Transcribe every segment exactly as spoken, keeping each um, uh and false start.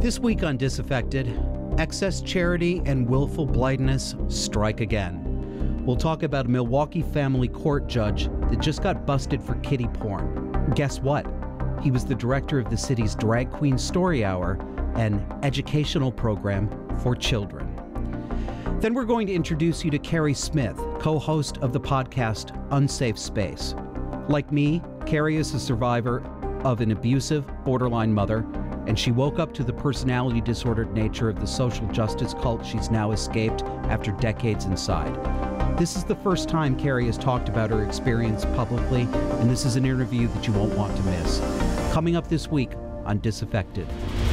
This week on Disaffected, excess charity and willful blindness strike again. We'll talk about a Milwaukee family court judge that just got busted for kiddie porn. Guess what? He was the director of the city's Drag Queen Story Hour, an educational program for children. Then we're going to introduce you to Carrie Smith, co-host of the podcast Unsafe Space. Like me, Carrie is a survivor of an abusive, borderline mother, and she woke up to the personality disordered nature of the social justice cult she's now escaped after decades inside. This is the first time Carrie has talked about her experience publicly, and this is an interview that you won't want to miss. Coming up this week on Disaffected.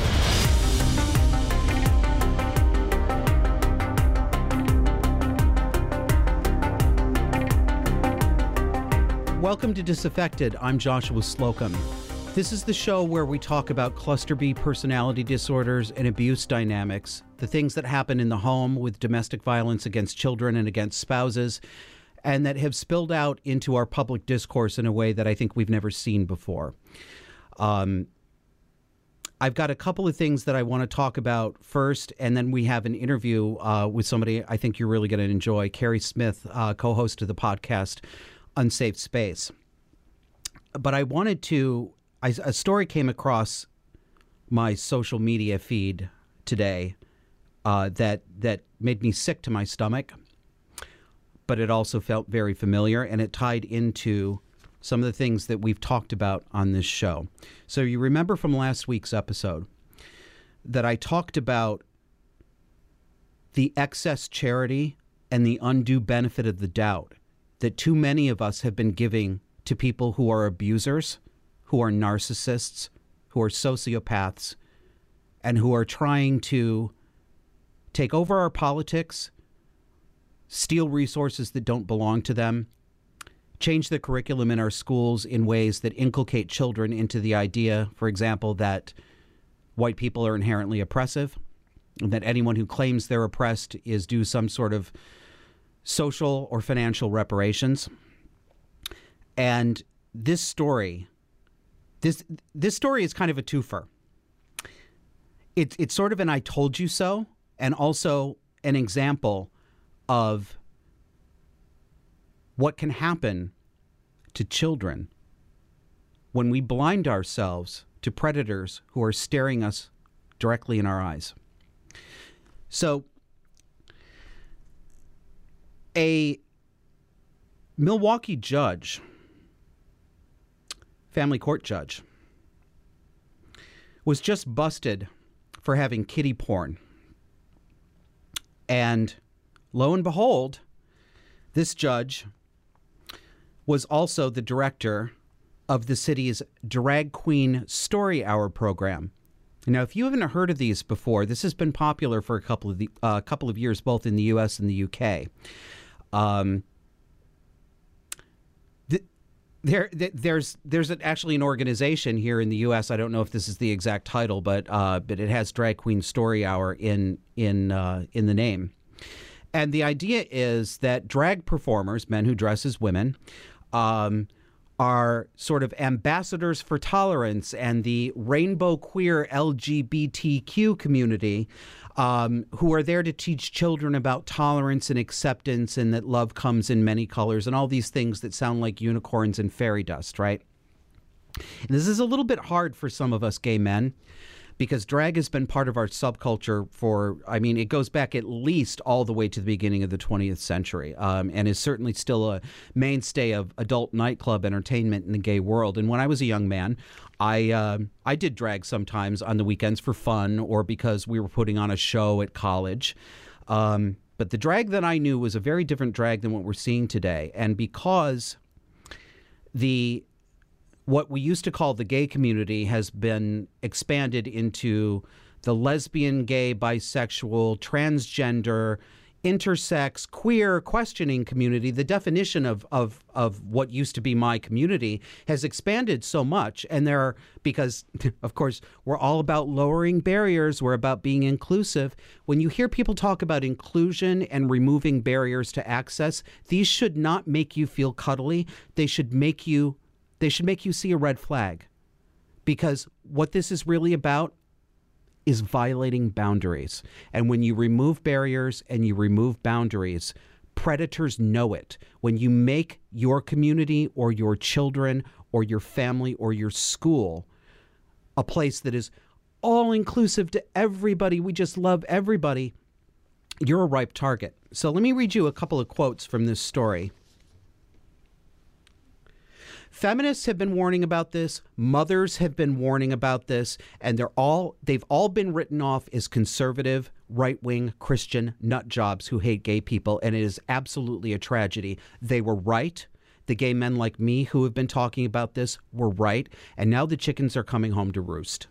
Welcome to Disaffected. I'm Joshua Slocum. This is the show where we talk about cluster B personality disorders and abuse dynamics, the things that happen in the home with domestic violence against children and against spouses, and that have spilled out into our public discourse in a way that I think we've never seen before. Um, I've got a couple of things that I want to talk about first, and then we have an interview uh, with somebody I think you're really going to enjoy, Carrie Smith, uh, co-host of the podcast Unsafe Space. But I wanted to... I, a story came across my social media feed today uh, that that made me sick to my stomach, but it also felt very familiar, and it tied into some of the things that we've talked about on this show. So you remember from last week's episode that I talked about the excess charity and the undue benefit of the doubt that too many of us have been giving to people who are abusers, who are narcissists, who are sociopaths, and who are trying to take over our politics, steal resources that don't belong to them, change the curriculum in our schools in ways that inculcate children into the idea, for example, that white people are inherently oppressive, and that anyone who claims they're oppressed is due some sort of social or financial reparations. And this story... This this story is kind of a twofer. It's it's sort of an I told you so, and also an example of what can happen to children when we blind ourselves to predators who are staring us directly in our eyes. So, a Milwaukee judge, family court judge, was just busted for having kiddie porn. And lo and behold, this judge was also the director of the city's Drag Queen Story Hour program. Now, if you haven't heard of these before, this has been popular for a couple of the uh, couple of years, both in the U S and the U K. Um, There, there's, there's actually an organization here in the U S. I don't know if this is the exact title, but, uh, but it has Drag Queen Story Hour in, in, uh, in the name. And the idea is that drag performers, men who dress as women, um, are sort of ambassadors for tolerance and the rainbow queer L G B T Q community, um, who are there to teach children about tolerance and acceptance and that love comes in many colors and all these things that sound like unicorns and fairy dust, right? And this is a little bit hard for some of us gay men because drag has been part of our subculture for, I mean, it goes back at least all the way to the beginning of the twentieth century, um, and is certainly still a mainstay of adult nightclub entertainment in the gay world. And when I was a young man, I uh, I did drag sometimes on the weekends for fun or because we were putting on a show at college. Um, but the drag that I knew was a very different drag than what we're seeing today. And because the what we used to call the gay community has been expanded into the lesbian, gay, bisexual, transgender, intersex, queer questioning community. The definition of, of, of what used to be my community has expanded so much. And there are, because, of course, we're all about lowering barriers. We're about being inclusive. When you hear people talk about inclusion and removing barriers to access, these should not make you feel cuddly. They should make you They should make you see a red flag, because what this is really about is violating boundaries. And when you remove barriers and you remove boundaries, predators know it. When you make your community or your children or your family or your school a place that is all inclusive to everybody, we just love everybody, you're a ripe target. So let me read you a couple of quotes from this story. Feminists have been warning about this. Mothers have been warning about this, and they're all they've all been written off as conservative, right-wing Christian nut jobs who hate gay people, and it is absolutely a tragedy. They were right. The gay men like me who have been talking about this were right, and now the chickens are coming home to roost.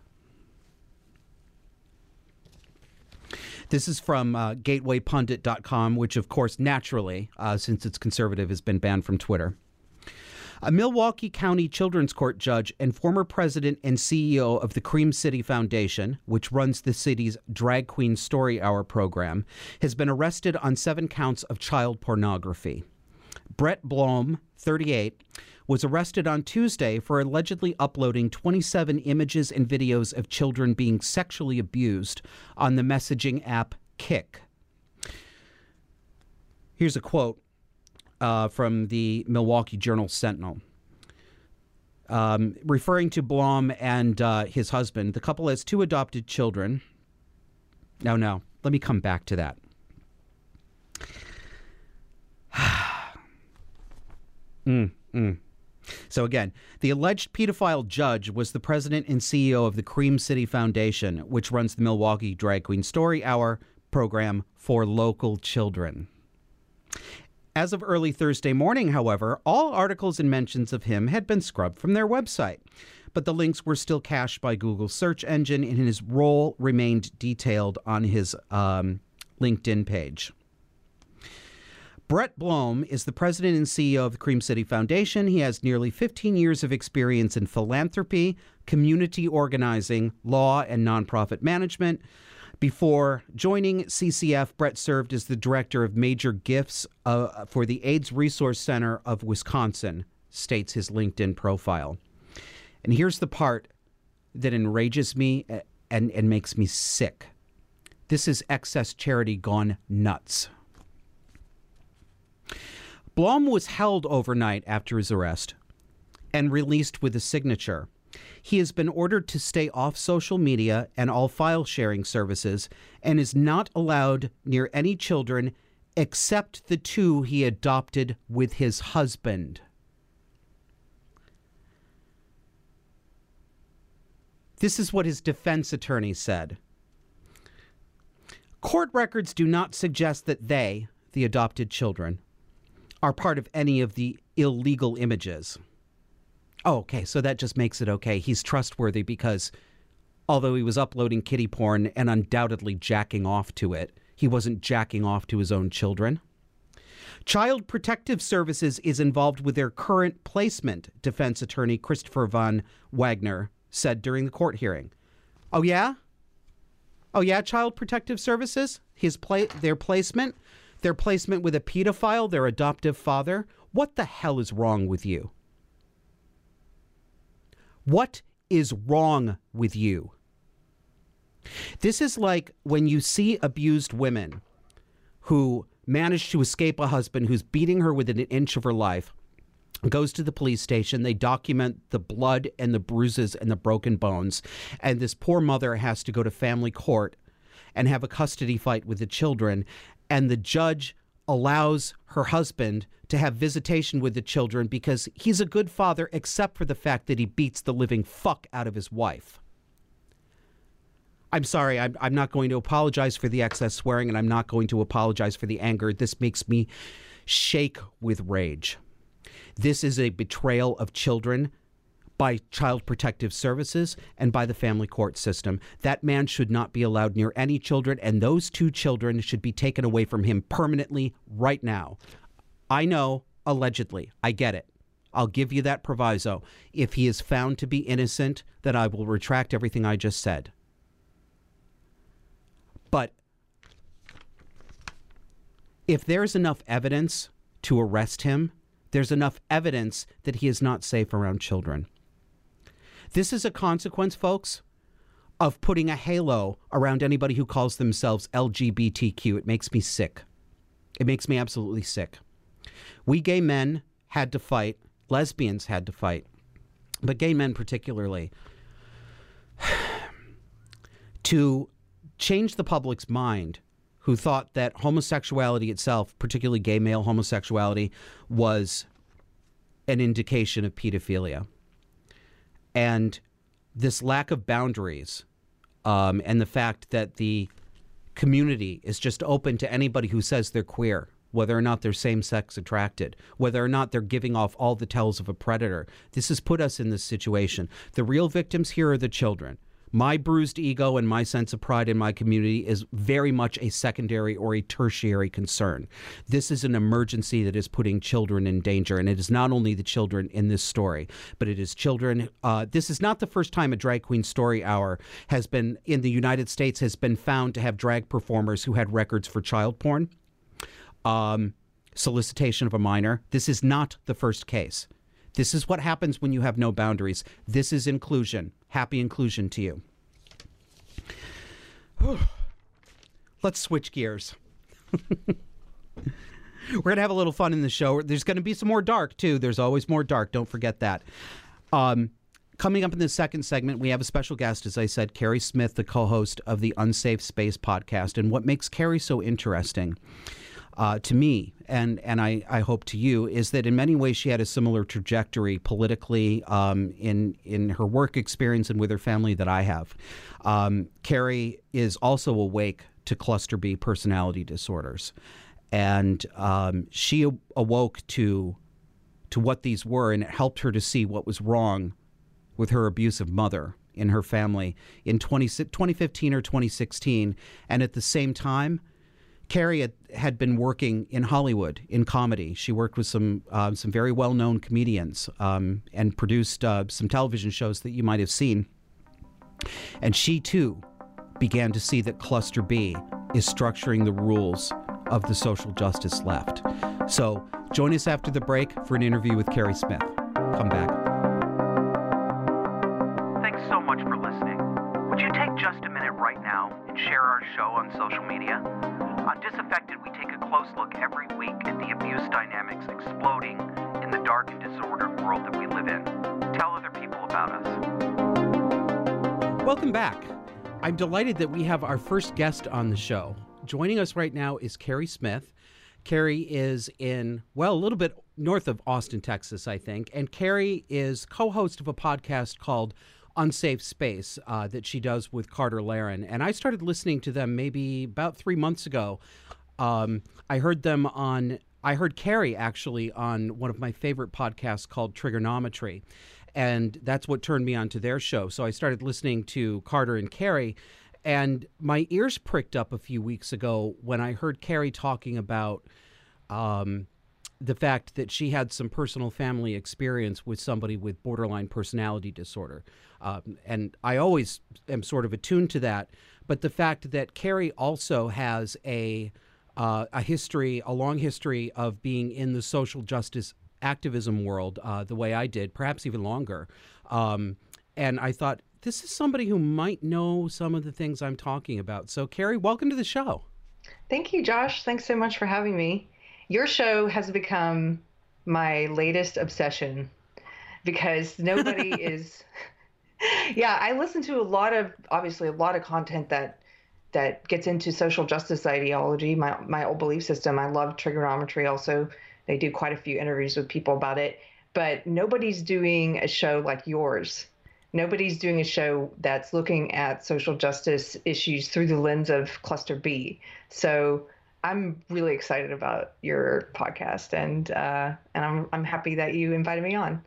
This is from uh, gateway pundit dot com, which, of course, naturally, uh, since it's conservative, has been banned from Twitter. A Milwaukee County Children's Court judge and former president and C E O of the Cream City Foundation, which runs the city's Drag Queen Story Hour program, has been arrested on seven counts of child pornography. Brett Blom, thirty-eight, was arrested on Tuesday for allegedly uploading twenty-seven images and videos of children being sexually abused on the messaging app Kik. Here's a quote uh, from the Milwaukee Journal Sentinel. Um, referring to Blom and uh, his husband, the couple has two adopted children. No, no, let me come back to that. mm, mm. So again, the alleged pedophile judge was the president and C E O of the Cream City Foundation, which runs the Milwaukee Drag Queen Story Hour program for local children. As of early Thursday morning, however, all articles and mentions of him had been scrubbed from their website, but the links were still cached by Google's search engine, and his role remained detailed on his um, LinkedIn page. Brett Blom is the president and C E O of the Cream City Foundation. He has nearly fifteen years of experience in philanthropy, community organizing, law, and nonprofit management. Before joining C C F, Brett served as the director of major gifts uh, for the AIDS Resource Center of Wisconsin, states his LinkedIn profile. And here's the part that enrages me and, and makes me sick. This is excess charity gone nuts. Blom was held overnight after his arrest and released with a signature. He has been ordered to stay off social media and all file sharing services and is not allowed near any children except the two he adopted with his husband. This is what his defense attorney said. Court records do not suggest that they, the adopted children, are part of any of the illegal images. Oh, okay, so that just makes it okay. He's trustworthy because although he was uploading kiddie porn and undoubtedly jacking off to it, he wasn't jacking off to his own children. Child Protective Services is involved with their current placement, defense attorney Christopher Von Wagner said during the court hearing. Oh, yeah? Oh, yeah, Child Protective Services? His play, their placement? Their placement with a pedophile, their adoptive father? What the hell is wrong with you? What is wrong with you? This is like when you see abused women who manage to escape a husband who's beating her within an inch of her life, goes to the police station, they document the blood and the bruises and the broken bones, and this poor mother has to go to family court and have a custody fight with the children, and the judge allows her husband to have visitation with the children because he's a good father except for the fact that he beats the living fuck out of his wife. I'm sorry, I'm, I'm not going to apologize for the excess swearing, and I'm not going to apologize for the anger. This makes me shake with rage. This is a betrayal of children by Child Protective Services and by the family court system. That man should not be allowed near any children, and those two children should be taken away from him permanently right now. I know, allegedly. I get it. I'll give you that proviso. If he is found to be innocent, then I will retract everything I just said. But if there's enough evidence to arrest him, there's enough evidence that he is not safe around children. This is a consequence, folks, of putting a halo around anybody who calls themselves L G B T Q. It makes me sick. It makes me absolutely sick. We gay men had to fight. Lesbians had to fight. But gay men particularly, to change the public's mind who thought that homosexuality itself, particularly gay male homosexuality, was an indication of pedophilia. And this lack of boundaries um, and the fact that the community is just open to anybody who says they're queer, whether or not they're same-sex attracted, whether or not they're giving off all the tells of a predator. This has put us in this situation. The real victims here are the children. My bruised ego and my sense of pride in my community is very much a secondary or a tertiary concern. This is an emergency that is putting children in danger, and it is not only the children in this story, but it is children. Uh, this is not the first time a Drag Queen Story Hour has been, in the United States, has been found to have drag performers who had records for child porn, um, solicitation of a minor. This is not the first case. This is what happens when you have no boundaries. This is inclusion. Happy inclusion to you. Let's switch gears. We're going to have a little fun in the show. There's going to be some more dark, too. There's always more dark. Don't forget that. Um, coming up in the second segment, we have a special guest, as I said, Carrie Smith, the co-host of the Unsafe Space podcast. And what makes Carrie so interesting Uh, to me, and and I, I hope to you, is that in many ways she had a similar trajectory politically um, in in her work experience and with her family that I have. Um, Carrie is also awake to cluster B personality disorders, and um, she awoke to to what these were, and it helped her to see what was wrong with her abusive mother in her family in twenty fifteen or twenty sixteen, and at the same time, Carrie had, had been working in Hollywood in comedy. She worked with some uh, some very well-known comedians um, and produced uh, some television shows that you might have seen. And she, too, began to see that Cluster B is structuring the rules of the social justice left. So join us after the break for an interview with Carrie Smith. Come back. Thanks so much for listening. Would you take just a minute right now and share our show on social media? On Disaffected, we take a close look every week at the abuse dynamics exploding in the dark and disordered world that we live in. Tell other people about us. Welcome back. I'm delighted that we have our first guest on the show. Joining us right now is Carrie Smith. Carrie is in, well, a little bit north of Austin, Texas, I think. And Carrie is co-host of a podcast called Unsafe Space uh, that she does with Carter Laren. And I started listening to them maybe about three months ago. Um, I heard them on, I heard Carrie actually on one of my favorite podcasts called Trigonometry. And that's what turned me on to their show. So I started listening to Carter and Carrie. And my ears pricked up a few weeks ago when I heard Carrie talking about um, the fact that she had some personal family experience with somebody with borderline personality disorder. Um, and I always am sort of attuned to that. But the fact that Carrie also has a uh, a history, a long history of being in the social justice activism world uh, the way I did, perhaps even longer. Um, and I thought, this is somebody who might know some of the things I'm talking about. So, Carrie, welcome to the show. Thank you, Josh. Thanks so much for having me. Your show has become my latest obsession because nobody is... Yeah, I listen to a lot of, obviously, a lot of content that that gets into social justice ideology, my, my old belief system. I love Trigonometry also. They do quite a few interviews with people about it. But nobody's doing a show like yours. Nobody's doing a show that's looking at social justice issues through the lens of Cluster B. So I'm really excited about your podcast, and uh, and I'm I'm happy that you invited me on.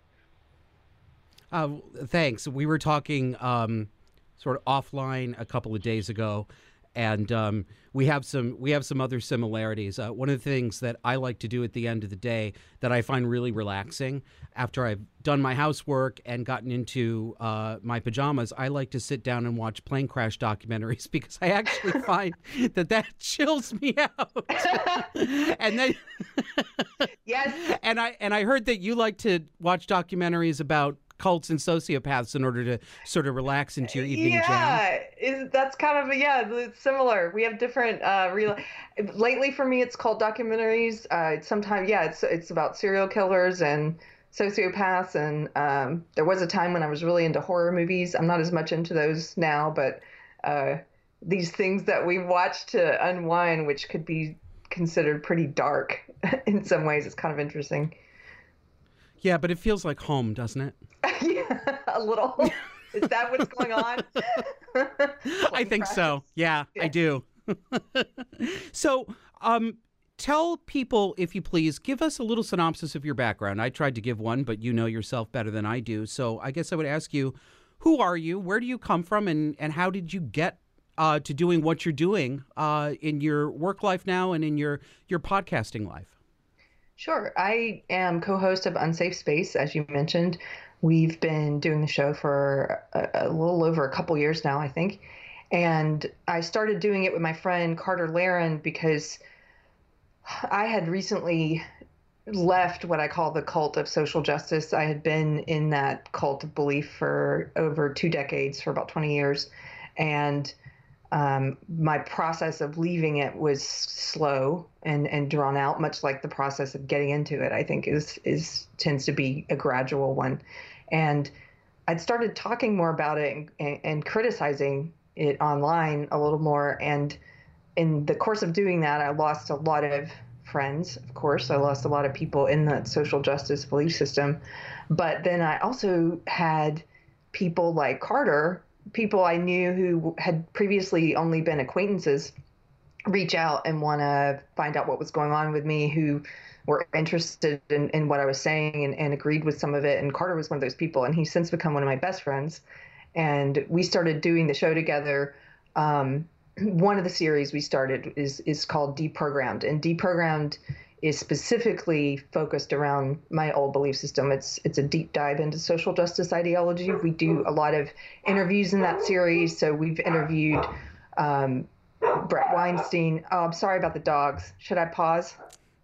Uh, thanks. We were talking um, sort of offline a couple of days ago, and um, we have some we have some other similarities. Uh, one of the things that I like to do at the end of the day that I find really relaxing after I've done my housework and gotten into uh, my pajamas, I like to sit down and watch plane crash documentaries because I actually find that that chills me out. And then, yes, and I and I heard that you like to watch documentaries about cults and sociopaths in order to sort of relax into your evening jam. Yeah, is that's kind of yeah, it's similar. We have different uh real lately for me it's called documentaries. Uh it's sometimes yeah, it's it's about serial killers and sociopaths and um there was a time when I was really into horror movies. I'm not as much into those now, but uh these things that we watch to unwind, which could be considered pretty dark in some ways, it's kind of interesting. Yeah, but it feels like home, doesn't it? Yeah, a little. Is that what's going on? I think so. Yeah, yeah. I do. So, um, tell people, if you please, give us a little synopsis of your background. I tried to give one, but you know yourself better than I do. So I guess I would ask you, who are you? Where do you come from? And, and how did you get uh, to doing what you're doing uh, in your work life now and in your, your podcasting life? Sure. I am co-host of Unsafe Space, as you mentioned. We've been doing the show for a, a little over a couple years now, I think. And I started doing it with my friend Carter Laren because I had recently left what I call the cult of social justice. I had been in that cult of belief for over two decades, for about twenty years. And Um, my process of leaving it was slow and, and drawn out, much like the process of getting into it, I think is, is tends to be a gradual one. And I'd started talking more about it and, and, and criticizing it online a little more. And in the course of doing that, I lost a lot of friends, of course. I lost a lot of people in the social justice belief system. But then I also had people like Carter, people I knew who had previously only been acquaintances, reach out and want to find out what was going on with me, who were interested in, in what I was saying and, and agreed with some of it. And Carter was one of those people, and he's since become one of my best friends. And we started doing the show together. Um, one of the series we started is is called Deprogrammed, and Deprogrammed is specifically focused around my old belief system. It's it's a deep dive into social justice ideology. We do a lot of interviews in that series. So we've interviewed um, Brett Weinstein. Oh, I'm sorry about the dogs. Should I pause?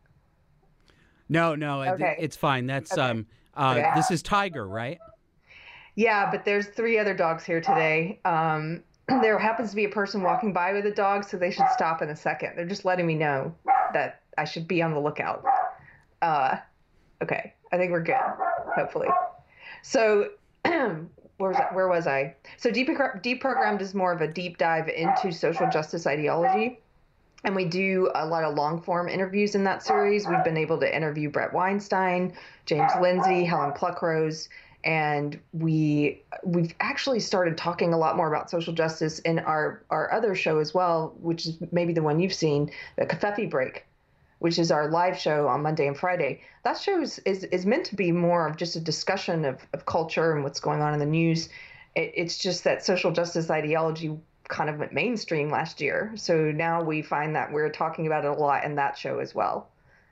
No, no, okay. it, it's fine. That's okay. um, uh, okay. This is Tiger, right? Yeah, but there's three other dogs here today. Um, there happens to be a person walking by with a dog, so they should stop in a second. They're just letting me know that I should be on the lookout. Uh, okay, I think we're good, hopefully. So where was I? Where was I? So Depro- Deprogrammed is more of a deep dive into social justice ideology. And we do a lot of long form interviews in that series. We've been able to interview Brett Weinstein, James Lindsay, Helen Pluckrose, and we we've actually started talking a lot more about social justice in our our other show as well, which is maybe the one you've seen, the Covfefe Break, which is our live show on Monday and Friday. That show is is, is meant to be more of just a discussion of, of culture and what's going on in the news. It, it's just that social justice ideology kind of went mainstream last year. So now we find that we're talking about it a lot in that show as well.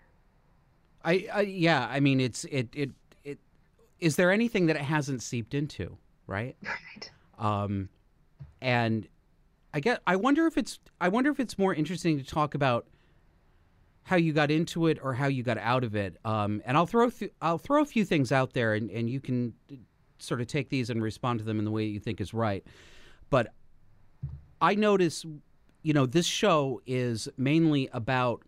I, I yeah, I mean, it's it it it. Is there anything that it hasn't seeped into, right? Right. Um, and I get. I wonder if it's. I wonder if it's more interesting to talk about how you got into it or how you got out of it. Um, and I'll throw th- I'll throw a few things out there, and, and you can sort of take these and respond to them in the way you think is right. But I notice, you know, this show is mainly about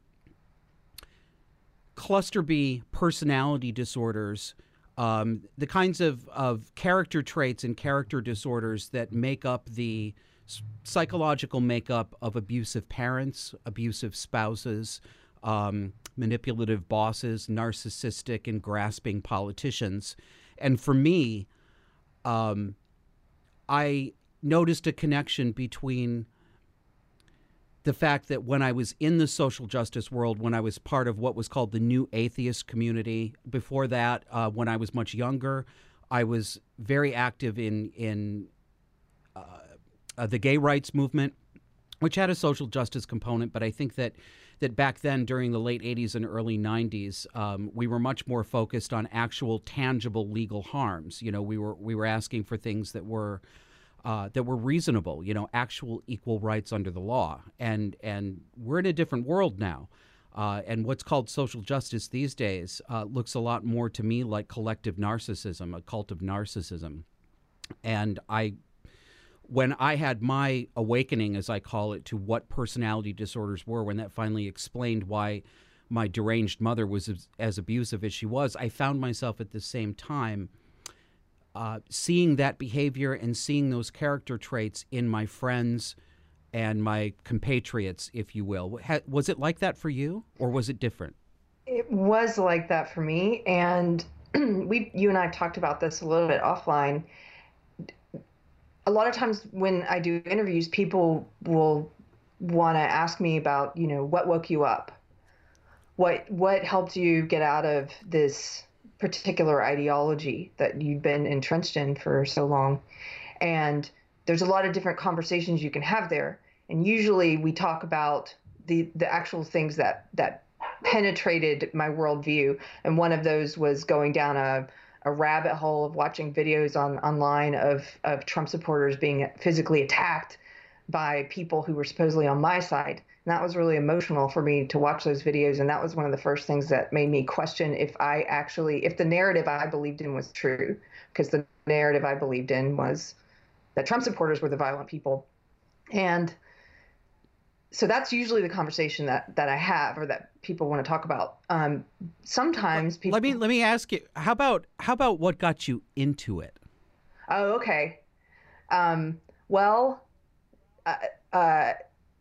cluster B personality disorders, um, the kinds of, of character traits and character disorders that make up the psychological makeup of abusive parents, abusive spouses, um, manipulative bosses, narcissistic and grasping politicians. And for me, um, I noticed a connection between the fact that when I was in the social justice world, when I was part of what was called the New Atheist community, before that, uh, when I was much younger, I was very active in in uh, uh, the gay rights movement, which had a social justice component. But I think that that back then, during the late eighties and early nineties, um, we were much more focused on actual tangible legal harms. You know, we were we were asking for things that were Uh, that were reasonable, you know, actual equal rights under the law. And and we're in a different world now. Uh, and what's called social justice these days uh, looks a lot more to me like collective narcissism, a cult of narcissism. And I, when I had my awakening, as I call it, to what personality disorders were, when that finally explained why my deranged mother was as, as abusive as she was, I found myself at the same time uh, seeing that behavior and seeing those character traits in my friends and my compatriots, if you will. Ha- was it like that for you, or was it different? It was like that for me. And we, you and I talked about this a little bit offline. A lot of times when I do interviews, people will want to ask me about, you know, what woke you up? What what helped you get out of this particular ideology that you've been entrenched in for so long? And there's a lot of different conversations you can have there. And usually we talk about the the actual things that that penetrated my worldview. And one of those was going down a a rabbit hole of watching videos on online of of Trump supporters being physically attacked by people who were supposedly on my side. And that was really emotional for me to watch those videos. And that was one of the first things that made me question if I actually, if the narrative I believed in was true, because the narrative I believed in was that Trump supporters were the violent people. And so that's usually the conversation that, that I have, or that people want to talk about. Um, sometimes people. Let me let me ask you. How about how about what got you into it? Oh, okay. Um, well, uh, uh,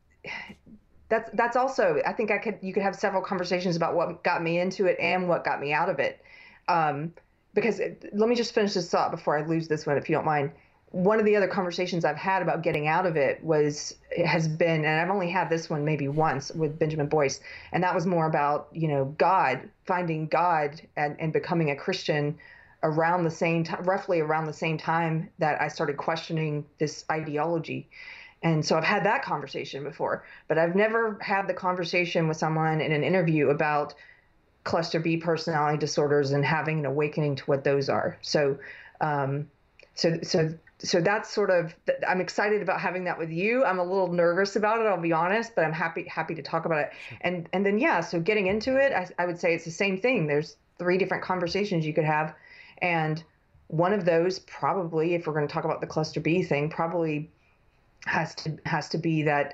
that's that's also. I think I could. You could have several conversations about what got me into it and what got me out of it. Um, because it, let me just finish this thought before I lose this one, if you don't mind. One of the other conversations I've had about getting out of it was it has been, and I've only had this one maybe once with Benjamin Boyce, and that was more about, you know, God, finding God and, and becoming a Christian around the same time, roughly around the same time that I started questioning this ideology. And so I've had that conversation before, but I've never had the conversation with someone in an interview about cluster B personality disorders and having an awakening to what those are. So, um, so, so, so that's sort of, I'm excited about having that with you. I'm a little nervous about it, I'll be honest, but I'm happy, happy to talk about it. And, and then, yeah, so getting into it, I, I would say it's the same thing. There's three different conversations you could have. And one of those probably, if we're going to talk about the cluster B thing, probably has to, has to be that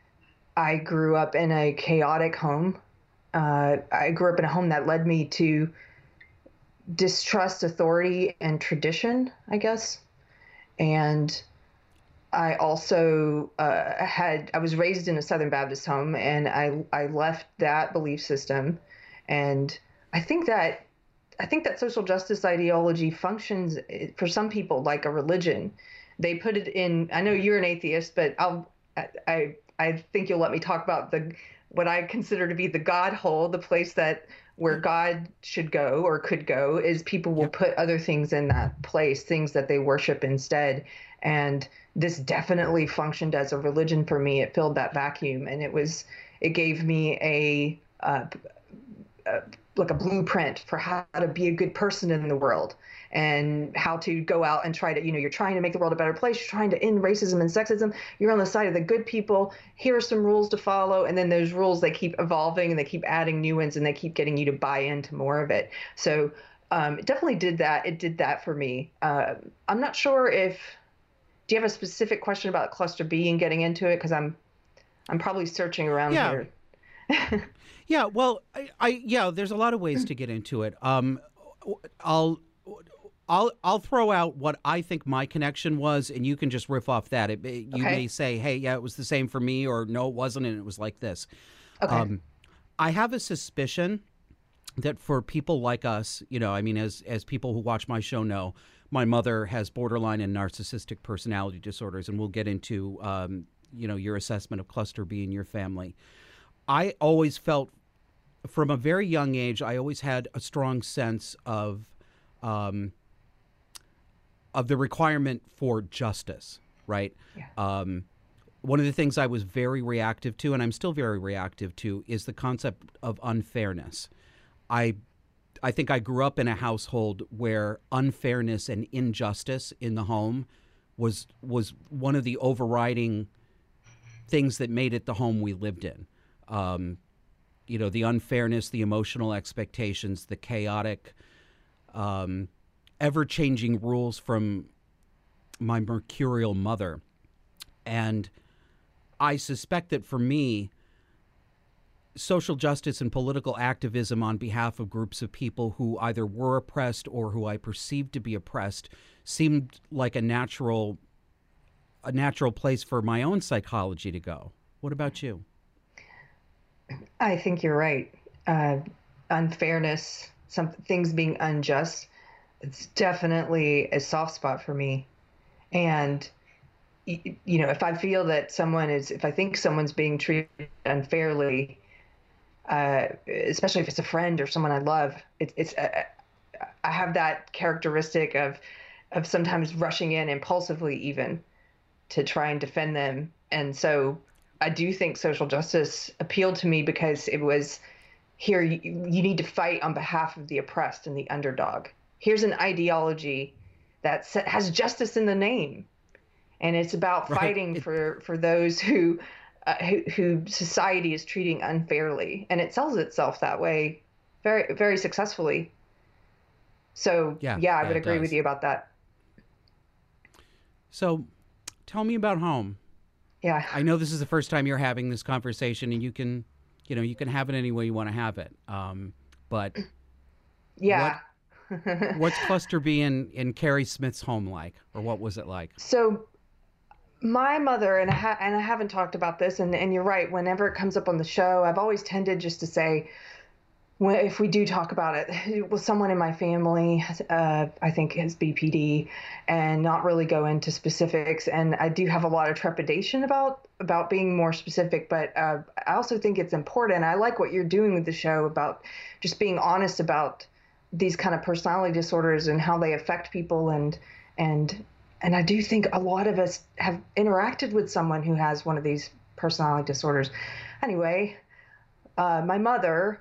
I grew up in a chaotic home. Uh, I grew up in a home that led me to distrust authority and tradition, I guess. And I also uh, had, I was raised in a Southern Baptist home, and I, I left that belief system. And I think that, I think that social justice ideology functions for some people like a religion. They put it in, I know you're an atheist, but I'll, I, I think you'll let me talk about the, what I consider to be the God hole, the place that where God should go or could go, is people will yep. put other things in that place, things that they worship instead. And this definitely functioned as a religion for me. It filled that vacuum, and it was, it gave me a, uh, a like a blueprint for how to be a good person in the world, and how to go out and try to, you know, you're trying to make the world a better place. You're trying to end racism and sexism. You're on the side of the good people. Here are some rules to follow. And then those rules, they keep evolving and they keep adding new ones, and they keep getting you to buy into more of it. So um, it definitely did that. It did that for me. Uh, I'm not sure if, do you have a specific question about cluster B and getting into it? Cause I'm, I'm probably searching around yeah. here. Yeah, well, I, I yeah, there's a lot of ways to get into it. Um, I'll I'll I'll throw out what I think my connection was, and you can just riff off that. It, it, you okay. may say, "Hey, yeah, it was the same for me," or "No, it wasn't, and it was like this." Okay. Um, I have a suspicion that for people like us, you know, I mean, as as people who watch my show know, my mother has borderline and narcissistic personality disorders, and we'll get into um, you know, your assessment of cluster B in your family. I always felt, from a very young age, I always had a strong sense of um, of the requirement for justice, right? Yeah. Um, one of the things I was very reactive to, and I'm still very reactive to, is the concept of unfairness. I I think I grew up in a household where unfairness and injustice in the home was was one of the overriding things that made it the home we lived in. Um, you know, the unfairness, the emotional expectations, the chaotic, um, ever-changing rules from my mercurial mother. And I suspect that for me, social justice and political activism on behalf of groups of people who either were oppressed or who I perceived to be oppressed seemed like a natural a natural place for my own psychology to go. What about you? I think you're right. Uh, unfairness, some things being unjust, it's definitely a soft spot for me. And y- you know, if I feel that someone is, if I think someone's being treated unfairly, uh, especially if it's a friend or someone I love, it, it's uh, I have that characteristic of of sometimes rushing in impulsively, even to try and defend them. And so I do think social justice appealed to me because it was here, you, you need to fight on behalf of the oppressed and the underdog. Here's an ideology that has justice in the name, and it's about Right. fighting It, for for those who, uh, who who society is treating unfairly, and it sells itself that way very very successfully. So yeah, yeah, I yeah, would it agree with does. you about that. So tell me about home. Yeah. I know this is the first time you're having this conversation, and you can, you know, you can have it any way you want to have it. Um, but what Yeah. what's Cluster B in in Carrie Smith's home like, or what was it like? So my mother, and I ha- and I haven't talked about this, and and you're right. Whenever it comes up on the show, I've always tended just to say, when, if we do talk about it, well, someone in my family, uh, I think has B P D, and not really go into specifics. And I do have a lot of trepidation about about being more specific, but uh, I also think it's important. I like what you're doing with the show about just being honest about these kind of personality disorders and how they affect people, and and and I do think a lot of us have interacted with someone who has one of these personality disorders. Anyway, uh, my mother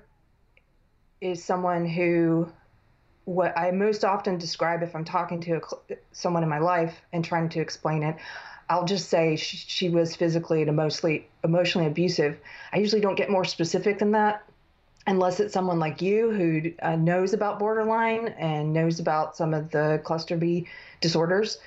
is someone who, what I most often describe if I'm talking to a, someone in my life and trying to explain it, I'll just say she, she was physically and emotionally emotionally abusive. I usually don't get more specific than that unless it's someone like you who uh, knows about borderline and knows about some of the cluster B disorders.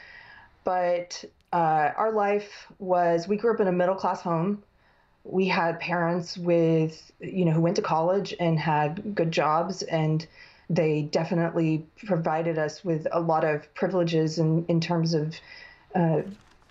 But uh, our life was, we grew up in a middle class home. We had parents with, you know, who went to college and had good jobs, and they definitely provided us with a lot of privileges in, in terms of uh,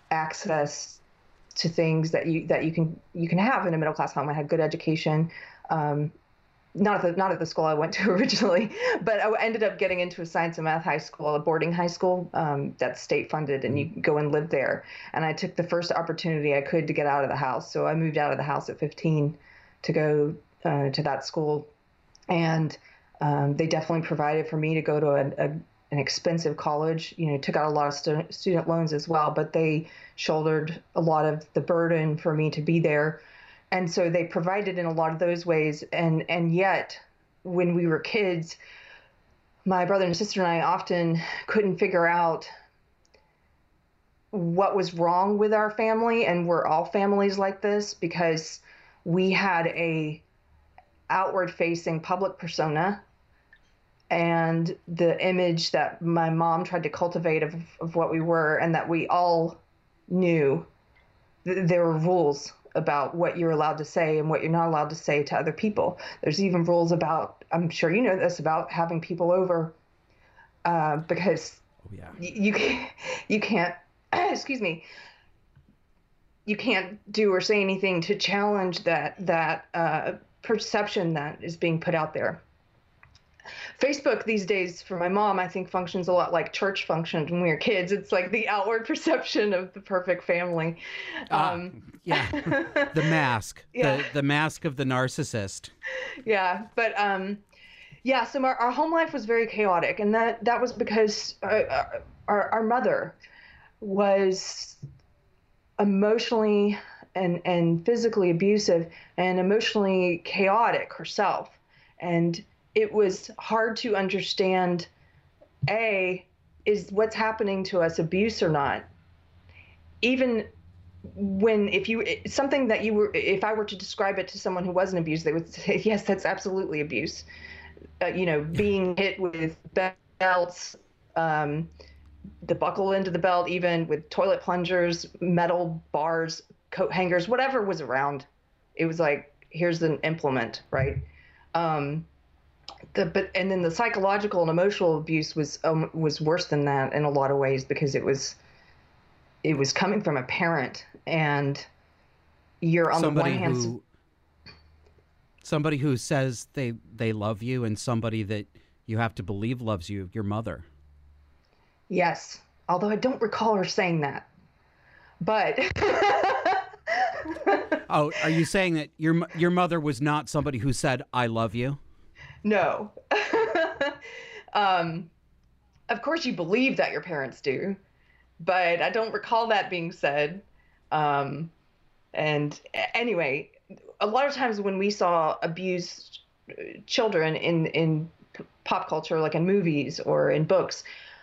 access to things that you that you can you can have in a middle class home. I had good education. Um, not at the not at the school I went to originally, but I ended up getting into a science and math high school, a boarding high school um, that's state funded, and you go and live there. And I took the first opportunity I could to get out of the house, so I moved out of the house at fifteen to go uh, to that school, and um, they definitely provided for me to go to a, a, an expensive college. You know, took out a lot of stu- student loans as well, but they shouldered a lot of the burden for me to be there. And so they provided in a lot of those ways. And, and yet, when we were kids, my brother and sister and I often couldn't figure out what was wrong with our family. And we're all families like this because we had a outward facing public persona, and the image that my mom tried to cultivate of, of what we were, and that we all knew th- there were rules about what you're allowed to say and what you're not allowed to say to other people. There's even rules about, I'm sure you know this, about having people over uh, because Oh yeah. y- you can't, you can't, excuse me, you can't do or say anything to challenge that that uh, perception that is being put out there. Facebook these days for my mom, I think, functions a lot like church functioned when we were kids. It's like the outward perception of the perfect family. Ah, Um, yeah. The mask, yeah, the the mask of the narcissist. yeah, but um, yeah. So our, our home life was very chaotic, and that that was because uh, our our mother was emotionally and and physically abusive and emotionally chaotic herself, and it was hard to understand, a, is what's happening to us abuse or not? Even when if you something that you were if I were to describe it to someone who wasn't abused, they would say, yes, that's absolutely abuse. Uh, you know, being hit with belts, um, the buckle into the belt, even with toilet plungers, metal bars, coat hangers, whatever was around. It was like, here's an implement, right? Um, the but and then the psychological and emotional abuse was um, was worse than that in a lot of ways, because it was it was coming from a parent, and you're on the one Somebody hand. who somebody who says they they love you, and somebody that you have to believe loves you, your mother. Yes, although I don't recall her saying that, but Oh, are you saying that your your mother was not somebody who said I love you? no. um, of course, you believe that your parents do, but I don't recall that being said. Um, and anyway, a lot of times when we saw abused children in in pop culture, like in movies or in books,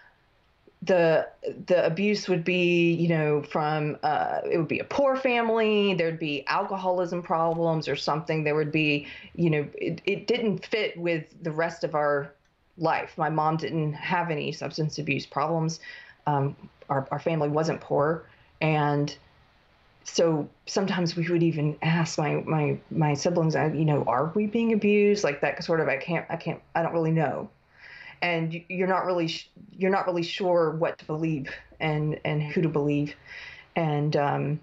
the the abuse would be, you know, from uh, it would be a poor family. There'd be alcoholism problems or something. There would be, you know, it, it didn't fit with the rest of our life. My mom didn't have any substance abuse problems. Um, our our family wasn't poor, and so sometimes we would even ask my my my siblings, uh, you know, are we being abused? Like that sort of, I can't I can't I don't really know. And you're not really you're not really sure what to believe and and who to believe. And um,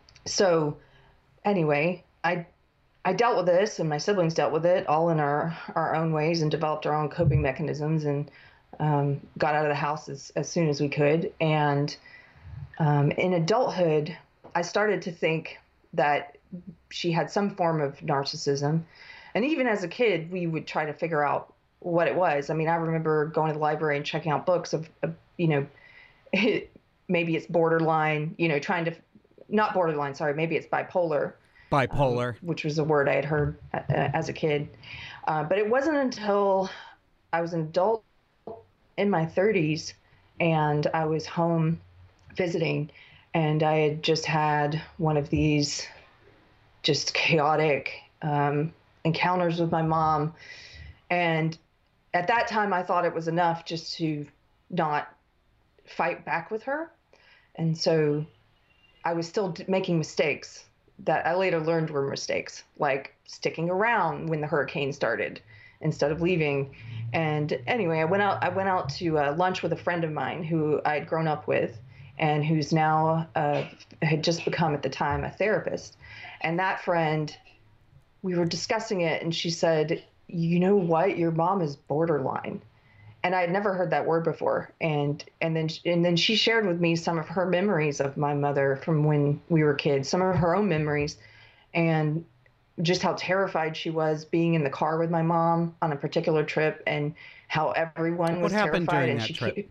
so anyway, I I dealt with this, and my siblings dealt with it all in our our own ways, and developed our own coping mechanisms, and um, got out of the house as, as soon as we could. And um, in adulthood, I started to think that she had some form of narcissism. And even as a kid, we would try to figure out what it was. I mean, I remember going to the library and checking out books of, of you know, it, maybe it's borderline, you know, trying to, not borderline, sorry, maybe it's bipolar. Bipolar. Um, which was a word I had heard uh, as a kid. Uh, but it wasn't until I was an adult in my thirties and I was home visiting, and I had just had one of these just chaotic um, encounters with my mom. And at that time, I thought it was enough just to not fight back with her. And so I was still making mistakes that I later learned were mistakes, like sticking around when the hurricane started instead of leaving. And anyway, I went out. I went out to uh, lunch with a friend of mine who I'd grown up with, and who's now uh, had just become at the time a therapist. And that friend, we were discussing it, and she said, "You know what? Your mom is borderline." And I had never heard that word before. And and then and then she shared with me some of her memories of my mother from when we were kids, some of her own memories, and just how terrified she was being in the car with my mom on a particular trip, and how everyone was What happened terrified. during And that she, trip?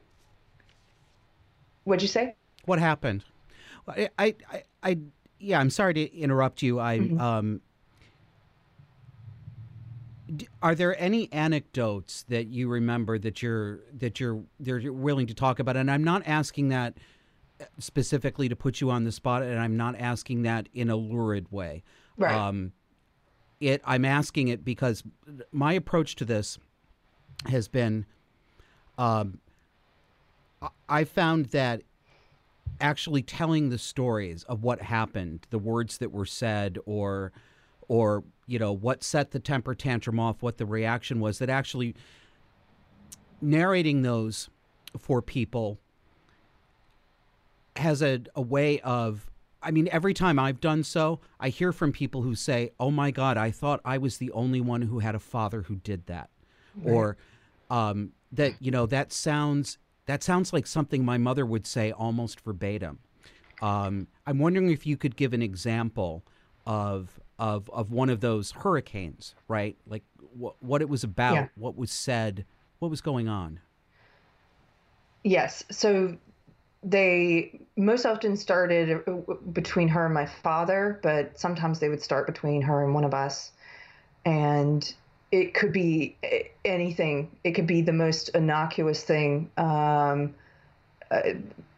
what'd you say? What happened? I, I, I, I yeah. I'm sorry to interrupt you. I Mm-hmm. um. d- Are there any anecdotes that you remember that you're that you're they're willing to talk about? And I'm not asking that specifically to put you on the spot, and I'm not asking that in a lurid way. Right. Um, it I'm asking it because my approach to this has been, um, I I found that actually telling the stories of what happened, the words that were said, or or you know what set the temper tantrum off, what the reaction was, that actually narrating those for people has a, a way of, I mean, every time I've done so, I hear from people who say, oh my God, I thought I was the only one who had a father who did that. Right. Or um, that, you know, that sounds, that sounds like something my mother would say almost verbatim. Um, I'm wondering if you could give an example of, of, of one of those hurricanes, right? Like wh- what it was about, Yeah. what was said, what was going on. Yes. So they most often started uh, between her and my father, but sometimes they would start between her and one of us. And it could be uh, anything. It could be the most innocuous thing. Um, uh,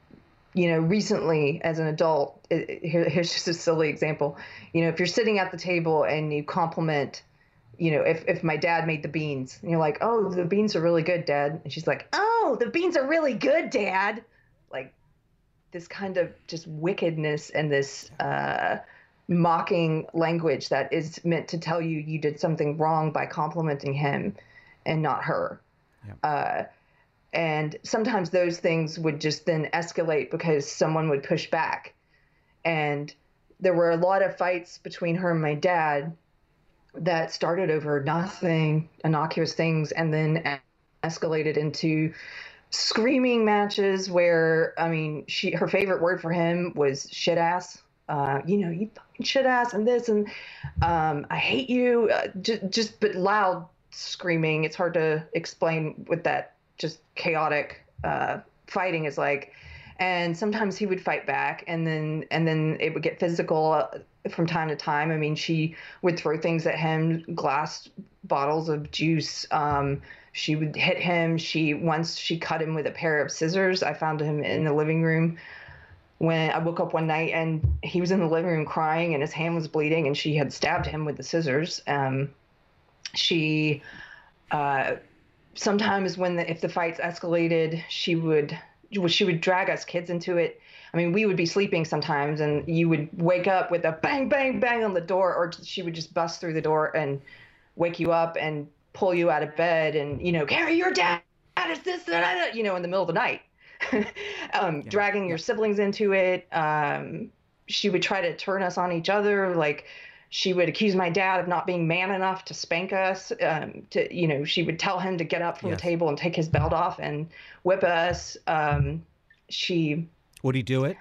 you know, recently as an adult, it, it, here, here's just a silly example. You know, if you're sitting at the table and you compliment, you know, if, if my dad made the beans and you're like, oh, the beans are really good, Dad. And she's like, oh, the beans are really good, Dad. Like this kind of just wickedness and this uh, mocking language that is meant to tell you you did something wrong by complimenting him and not her. Yeah. Uh, and sometimes those things would just then escalate because someone would push back. And there were a lot of fights between her and my dad that started over nothing, innocuous things, and then escalated into screaming matches where, I mean, she her favorite word for him was shit ass. Uh, you know, you fucking shit ass and this, and um, I hate you. Uh, just, just, but loud screaming. It's hard to explain what that just chaotic uh, fighting is like. And sometimes he would fight back, and then and then it would get physical from time to time. I mean, she would throw things at him, glass bottles of juice. Um, she would hit him. She once she cut him with a pair of scissors. I found him in the living room when I woke up one night, and he was in the living room crying, and his hand was bleeding, and she had stabbed him with the scissors. Um, she uh, sometimes when the, if the fights escalated, she would. she would drag us kids into it. I mean, we would be sleeping sometimes and you would wake up with a bang, bang, bang on the door, or she would just bust through the door and wake you up and pull you out of bed and, you know, Carrie, your dad is this, that, you know, in the middle of the night, um, yeah. dragging your siblings into it. Um, she would try to turn us on each other. Like she would accuse my dad of not being man enough to spank us. Um, to, you know, she would tell him to get up from yes. the table and take his belt off and whip us. Um, she would he do it?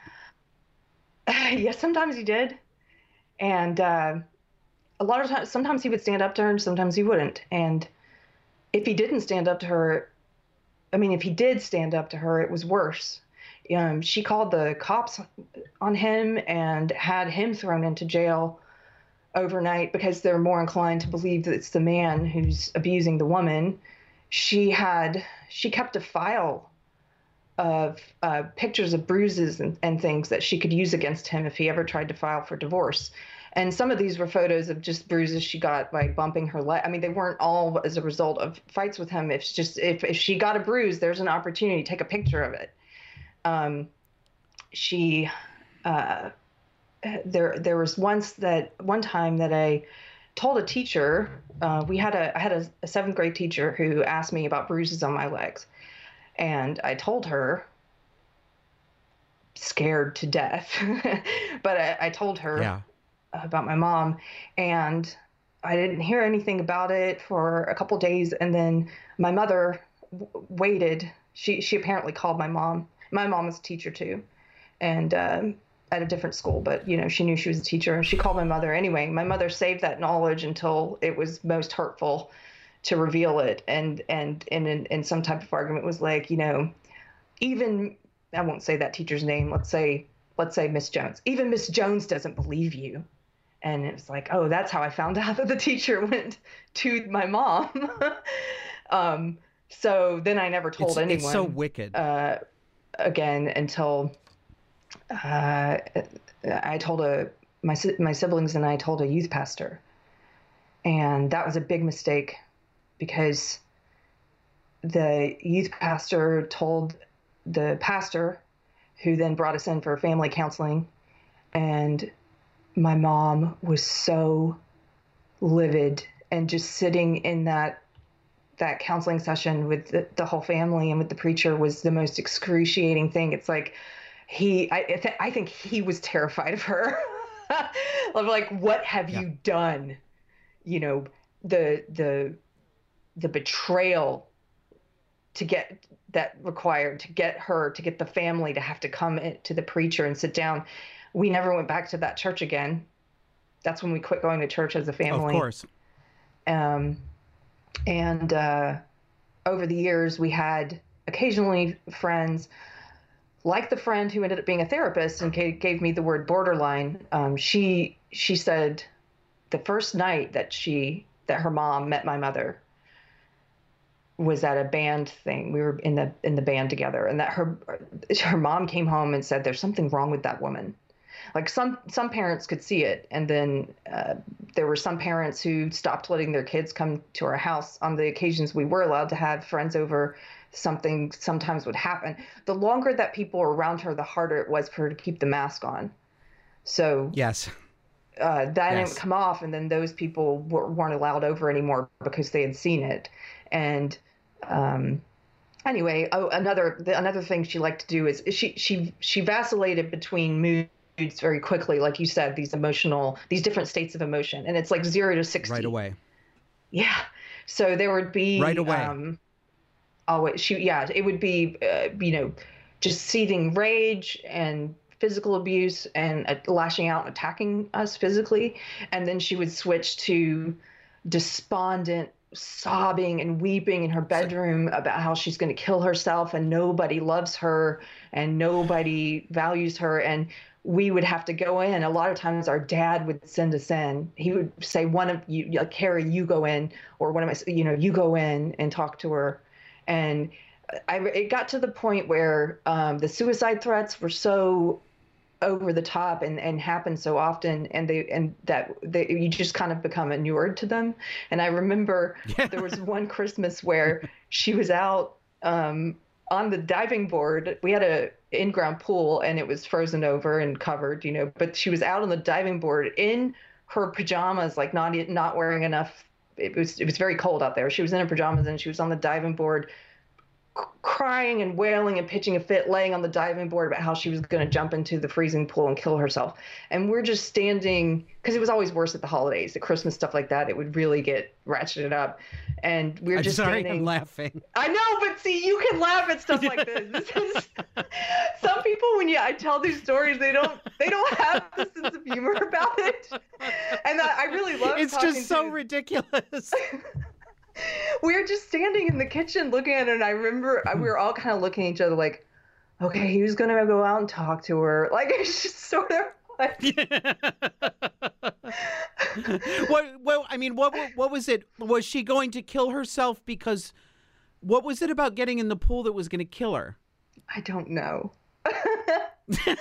Uh, yes, sometimes he did, and uh, a lot of times, sometimes he would stand up to her, and sometimes he wouldn't. And if he didn't stand up to her, I mean, if he did stand up to her, it was worse. Um, she called the cops on him and had him thrown into jail overnight because they're more inclined to believe that it's the man who's abusing the woman. She had, she kept a file of uh, pictures of bruises and, and things that she could use against him if he ever tried to file for divorce. And some of these were photos of just bruises she got by bumping her leg. I mean, they weren't all as a result of fights with him. It's just, if, if she got a bruise, there's an opportunity to take a picture of it. Um, she, uh, there, there was once that one time that I told a teacher, uh, we had a, I had a, a seventh grade teacher who asked me about bruises on my legs. And I told her, scared to death, but I, I told her yeah. about my mom, and I didn't hear anything about it for a couple days. And then my mother w- waited. She, she apparently called my mom. My mom was a teacher too, and um, at a different school, but you know, she knew she was a teacher, and she called my mother anyway. My mother saved that knowledge until it was most hurtful to reveal it. And, and, and in, in some type of argument was like, you know, even, I won't say that teacher's name. Let's say, let's say Miss Jones, even Miss Jones doesn't believe you. And it was like, oh, that's how I found out that the teacher went to my mom. um, so then I never told it's, anyone. It's so wicked. Uh, again, until uh, I told a, my, my siblings and I told a youth pastor. And that was a big mistake, because the youth pastor told the pastor, who then brought us in for family counseling. And my mom was so livid, and just sitting in that that counseling session with the, the whole family and with the preacher was the most excruciating thing. It's like he, I, th- I think he was terrified of her. Of like, what have yeah. you done? You know, the the the betrayal to get that required to get her, to get the family to have to come in, to the preacher and sit down. We never went back to that church again. That's when we quit going to church as a family. Of course. Um, and uh, over the years, we had occasionally friends, like the friend who ended up being a therapist and gave, gave me the word borderline. Um, she she said the first night that she that her mom met my mother was at a band thing. We were in the in the band together, and that her her mom came home and said, "There's something wrong with that woman." Like some some parents could see it, and then uh, there were some parents who stopped letting their kids come to our house on the occasions we were allowed to have friends over. Something sometimes would happen. The longer that people were around her, the harder it was for her to keep the mask on. So yes, uh, that yes. didn't come off, and then those people were, weren't allowed over anymore because they had seen it. And um, anyway, oh, another the, another thing she liked to do is she she she vacillated between moods very quickly, like you said, these emotional, these different states of emotion, and it's like zero to sixty right away. Yeah, so there would be right away. Um, always she yeah, it would be uh, you know, just seething rage and physical abuse and uh, lashing out and attacking us physically, and then she would switch to despondent sobbing and weeping in her bedroom about how she's going to kill herself and nobody loves her and nobody values her. And we would have to go in. A lot of times our dad would send us in. He would say, one of you, like, Carrie, you go in, or one of my, you know, you go in and talk to her. And I, it got to the point where um, the suicide threats were so over the top and, and happen so often, and they and that they, you just kind of become inured to them. And I remember yeah. there was one Christmas where she was out um, on the diving board. We had a in-ground pool and it was frozen over and covered, you know, but she was out on the diving board in her pajamas, like not not wearing enough. It was it was very cold out there. She was in her pajamas and she was on the diving board, crying and wailing and pitching a fit, laying on the diving board about how she was going to jump into the freezing pool and kill herself. And we're just standing, because it was always worse at the holidays, at Christmas, stuff like that. It would really get ratcheted up. And we're I'm just sorry, standing. I'm laughing. I know, but see, you can laugh at stuff like this. This is some people, when you I tell these stories, they don't they don't have the sense of humor about it. And I, I really love it's talking just so to, ridiculous. We were just standing in the kitchen looking at it, and I remember we were all kind of looking at each other like, okay, who's going to go out and talk to her? Like, it's just sort of like... what, well, I mean, what, what was it? Was she going to kill herself because... What was it about getting in the pool that was going to kill her? I don't know. I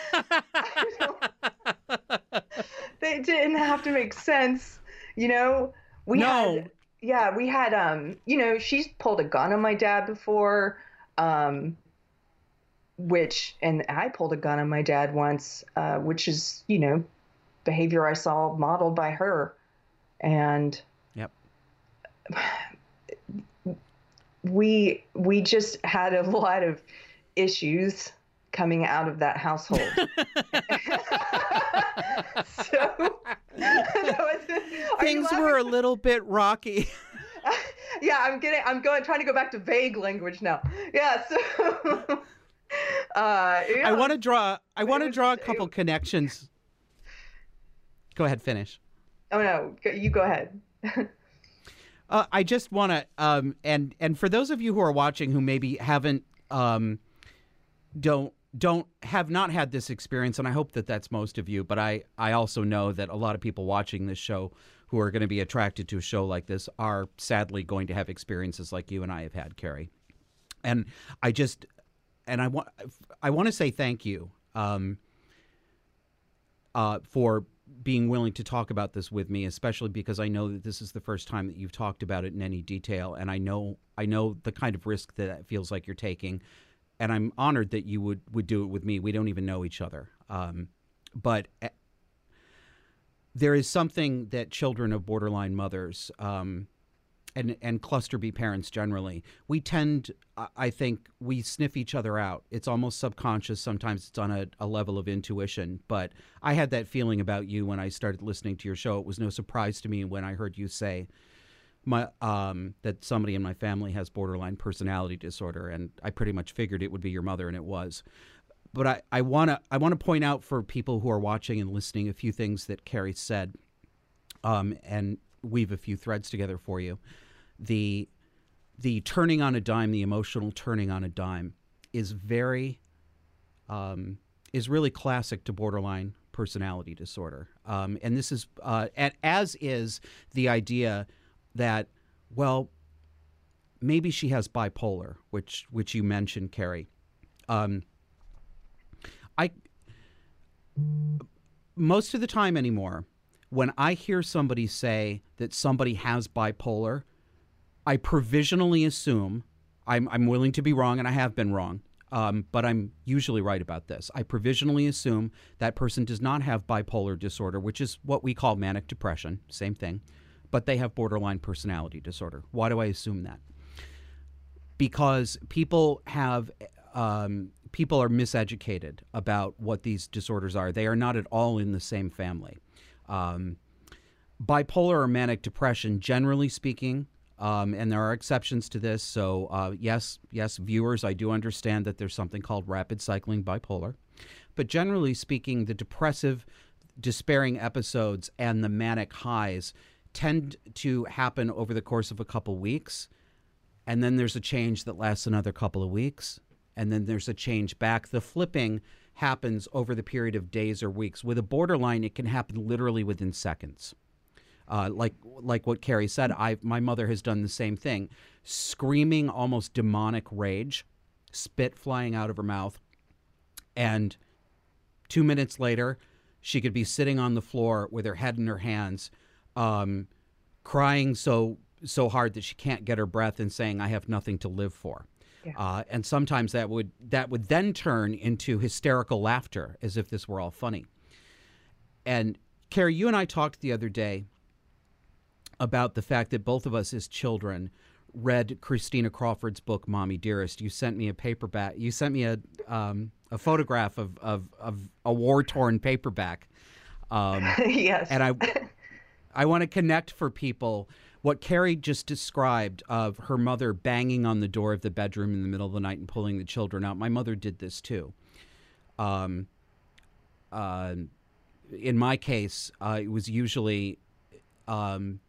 don't... They didn't have to make sense, you know? We no. had... Yeah, we had, um, you know, she's pulled a gun on my dad before, um, which, and I pulled a gun on my dad once, uh, which is, you know, behavior I saw modeled by her. And yep. we, we just had a lot of issues coming out of that household. So was, things were a little bit rocky. Yeah, I'm getting I'm going trying to go back to vague language now. Yeah, so uh yeah. I want to draw I want to was, draw a couple it, connections. Go ahead, finish. Oh no, you go ahead. uh, I just want to um and and for those of you who are watching who maybe haven't um don't don't have not had this experience, and I hope that that's most of you, but I, I also know that a lot of people watching this show who are going to be attracted to a show like this are sadly going to have experiences like you and I have had, Carrie. And I just, and I want, I want to say thank you um, uh, for being willing to talk about this with me, especially because I know that this is the first time that you've talked about it in any detail, and I know, I know the kind of risk that it feels like you're taking. And I'm honored that you would, would do it with me. We don't even know each other. Um, but there is something that children of borderline mothers um, and, and cluster B parents generally, we tend, I think, we sniff each other out. It's almost subconscious. Sometimes it's on a, a level of intuition. But I had that feeling about you when I started listening to your show. It was no surprise to me when I heard you say, My, um, that somebody in my family has borderline personality disorder, and I pretty much figured it would be your mother, and it was. But I, I want to I want to point out for people who are watching and listening a few things that Carrie said, um, and weave a few threads together for you. The the turning on a dime, the emotional turning on a dime, is very um, is really classic to borderline personality disorder, um, and this is uh, as is the idea that, well, maybe she has bipolar, which which you mentioned, Carrie. Um, I most of the time anymore, when I hear somebody say that somebody has bipolar, I provisionally assume, I'm, I'm willing to be wrong, and I have been wrong, um, but I'm usually right about this. I provisionally assume that person does not have bipolar disorder, which is what we call manic depression, same thing, but they have borderline personality disorder. Why do I assume that? Because people have, um, people are miseducated about what these disorders are. They are not at all in the same family. Um, bipolar or manic depression, generally speaking, Um, and there are exceptions to this. So, uh, yes, yes, viewers, I do understand that there's something called rapid cycling bipolar. But generally speaking, the depressive, despairing episodes and the manic highs tend to happen over the course of a couple weeks. And then there's a change that lasts another couple of weeks. And then there's a change back. The flipping happens over the period of days or weeks. With a borderline, it can happen literally within seconds. Uh, like like what Carrie said, I my mother has done the same thing, screaming almost demonic rage, spit flying out of her mouth, and two minutes later, she could be sitting on the floor with her head in her hands, um, crying so so hard that she can't get her breath and saying, "I have nothing to live for." Yeah. Uh, and sometimes that would that would then turn into hysterical laughter, as if this were all funny. And Carrie, you and I talked the other day about the fact that both of us as children read Christina Crawford's book, Mommy Dearest. You sent me a paperback. You sent me a um, a photograph of, of, of a war-torn paperback. Um, yes. And I, I want to connect for people what Carrie just described of her mother banging on the door of the bedroom in the middle of the night and pulling the children out. My mother did this too. Um, uh, in my case, uh, it was usually... Um,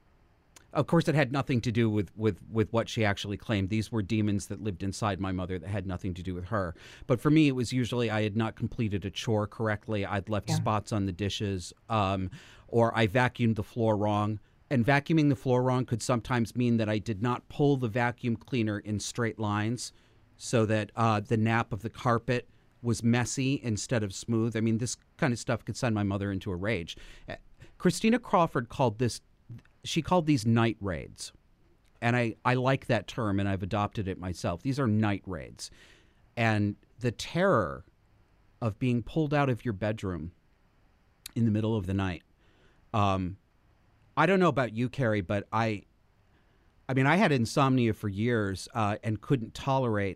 Of course, it had nothing to do with, with, with what she actually claimed. These were demons that lived inside my mother that had nothing to do with her. But for me, it was usually I had not completed a chore correctly. I'd left yeah. spots on the dishes, um, or I vacuumed the floor wrong. And vacuuming the floor wrong could sometimes mean that I did not pull the vacuum cleaner in straight lines so that uh, the nap of the carpet was messy instead of smooth. I mean, this kind of stuff could send my mother into a rage. Christina Crawford called this She called these night raids, and I, I like that term, and I've adopted it myself. These are night raids, and the terror of being pulled out of your bedroom in the middle of the night. Um, I don't know about you, Carrie, but I, I mean, I had insomnia for years uh, and couldn't tolerate.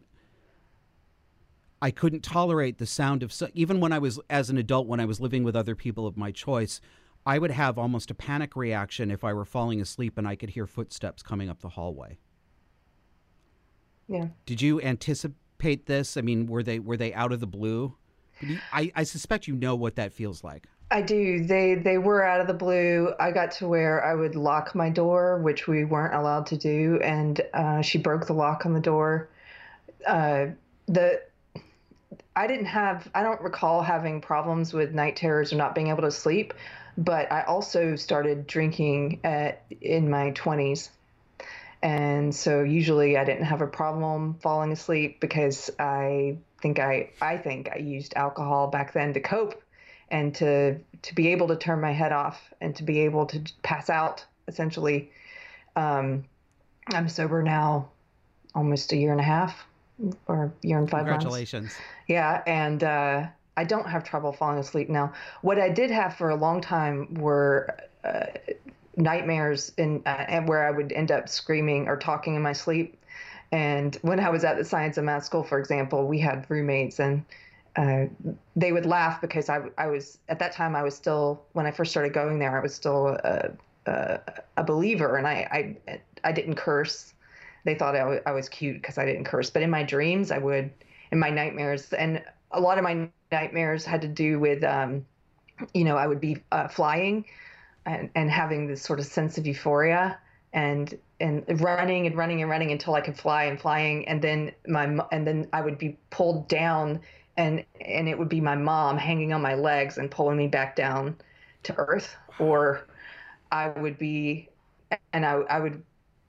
I couldn't tolerate the sound of, even when I was, as an adult, when I was living with other people of my choice, I would have almost a panic reaction if I were falling asleep and I could hear footsteps coming up the hallway. Yeah. Did you anticipate this? I mean, were they were they out of the blue? You, I, I suspect you know what that feels like. I do. They they were out of the blue. I got to where I would lock my door, which we weren't allowed to do, and uh, she broke the lock on the door. Uh, the I didn't have. I don't recall having problems with night terrors or not being able to sleep. But I also started drinking at in my twenties. And so usually I didn't have a problem falling asleep because I think I I think I used alcohol back then to cope and to to be able to turn my head off and to be able to pass out, essentially. Um, I'm sober now almost a year and a half or a year and five months. Congratulations. Yeah, and uh I don't have trouble falling asleep now. What I did have for a long time were uh, nightmares in, uh, and where I would end up screaming or talking in my sleep. And when I was at the Science of Math School, for example, we had roommates, and uh, they would laugh because I, I was, at that time, I was still, when I first started going there, I was still a, a, a believer, and I, I, I didn't curse. They thought I, w- I was cute because I didn't curse. But in my dreams, I would, in my nightmares, and a lot of my nightmares had to do with, um, you know, I would be uh, flying and, and having this sort of sense of euphoria and and running and running and running until I could fly and flying. And then my and then I would be pulled down and and it would be my mom hanging on my legs and pulling me back down to earth. Or I would be and I, I would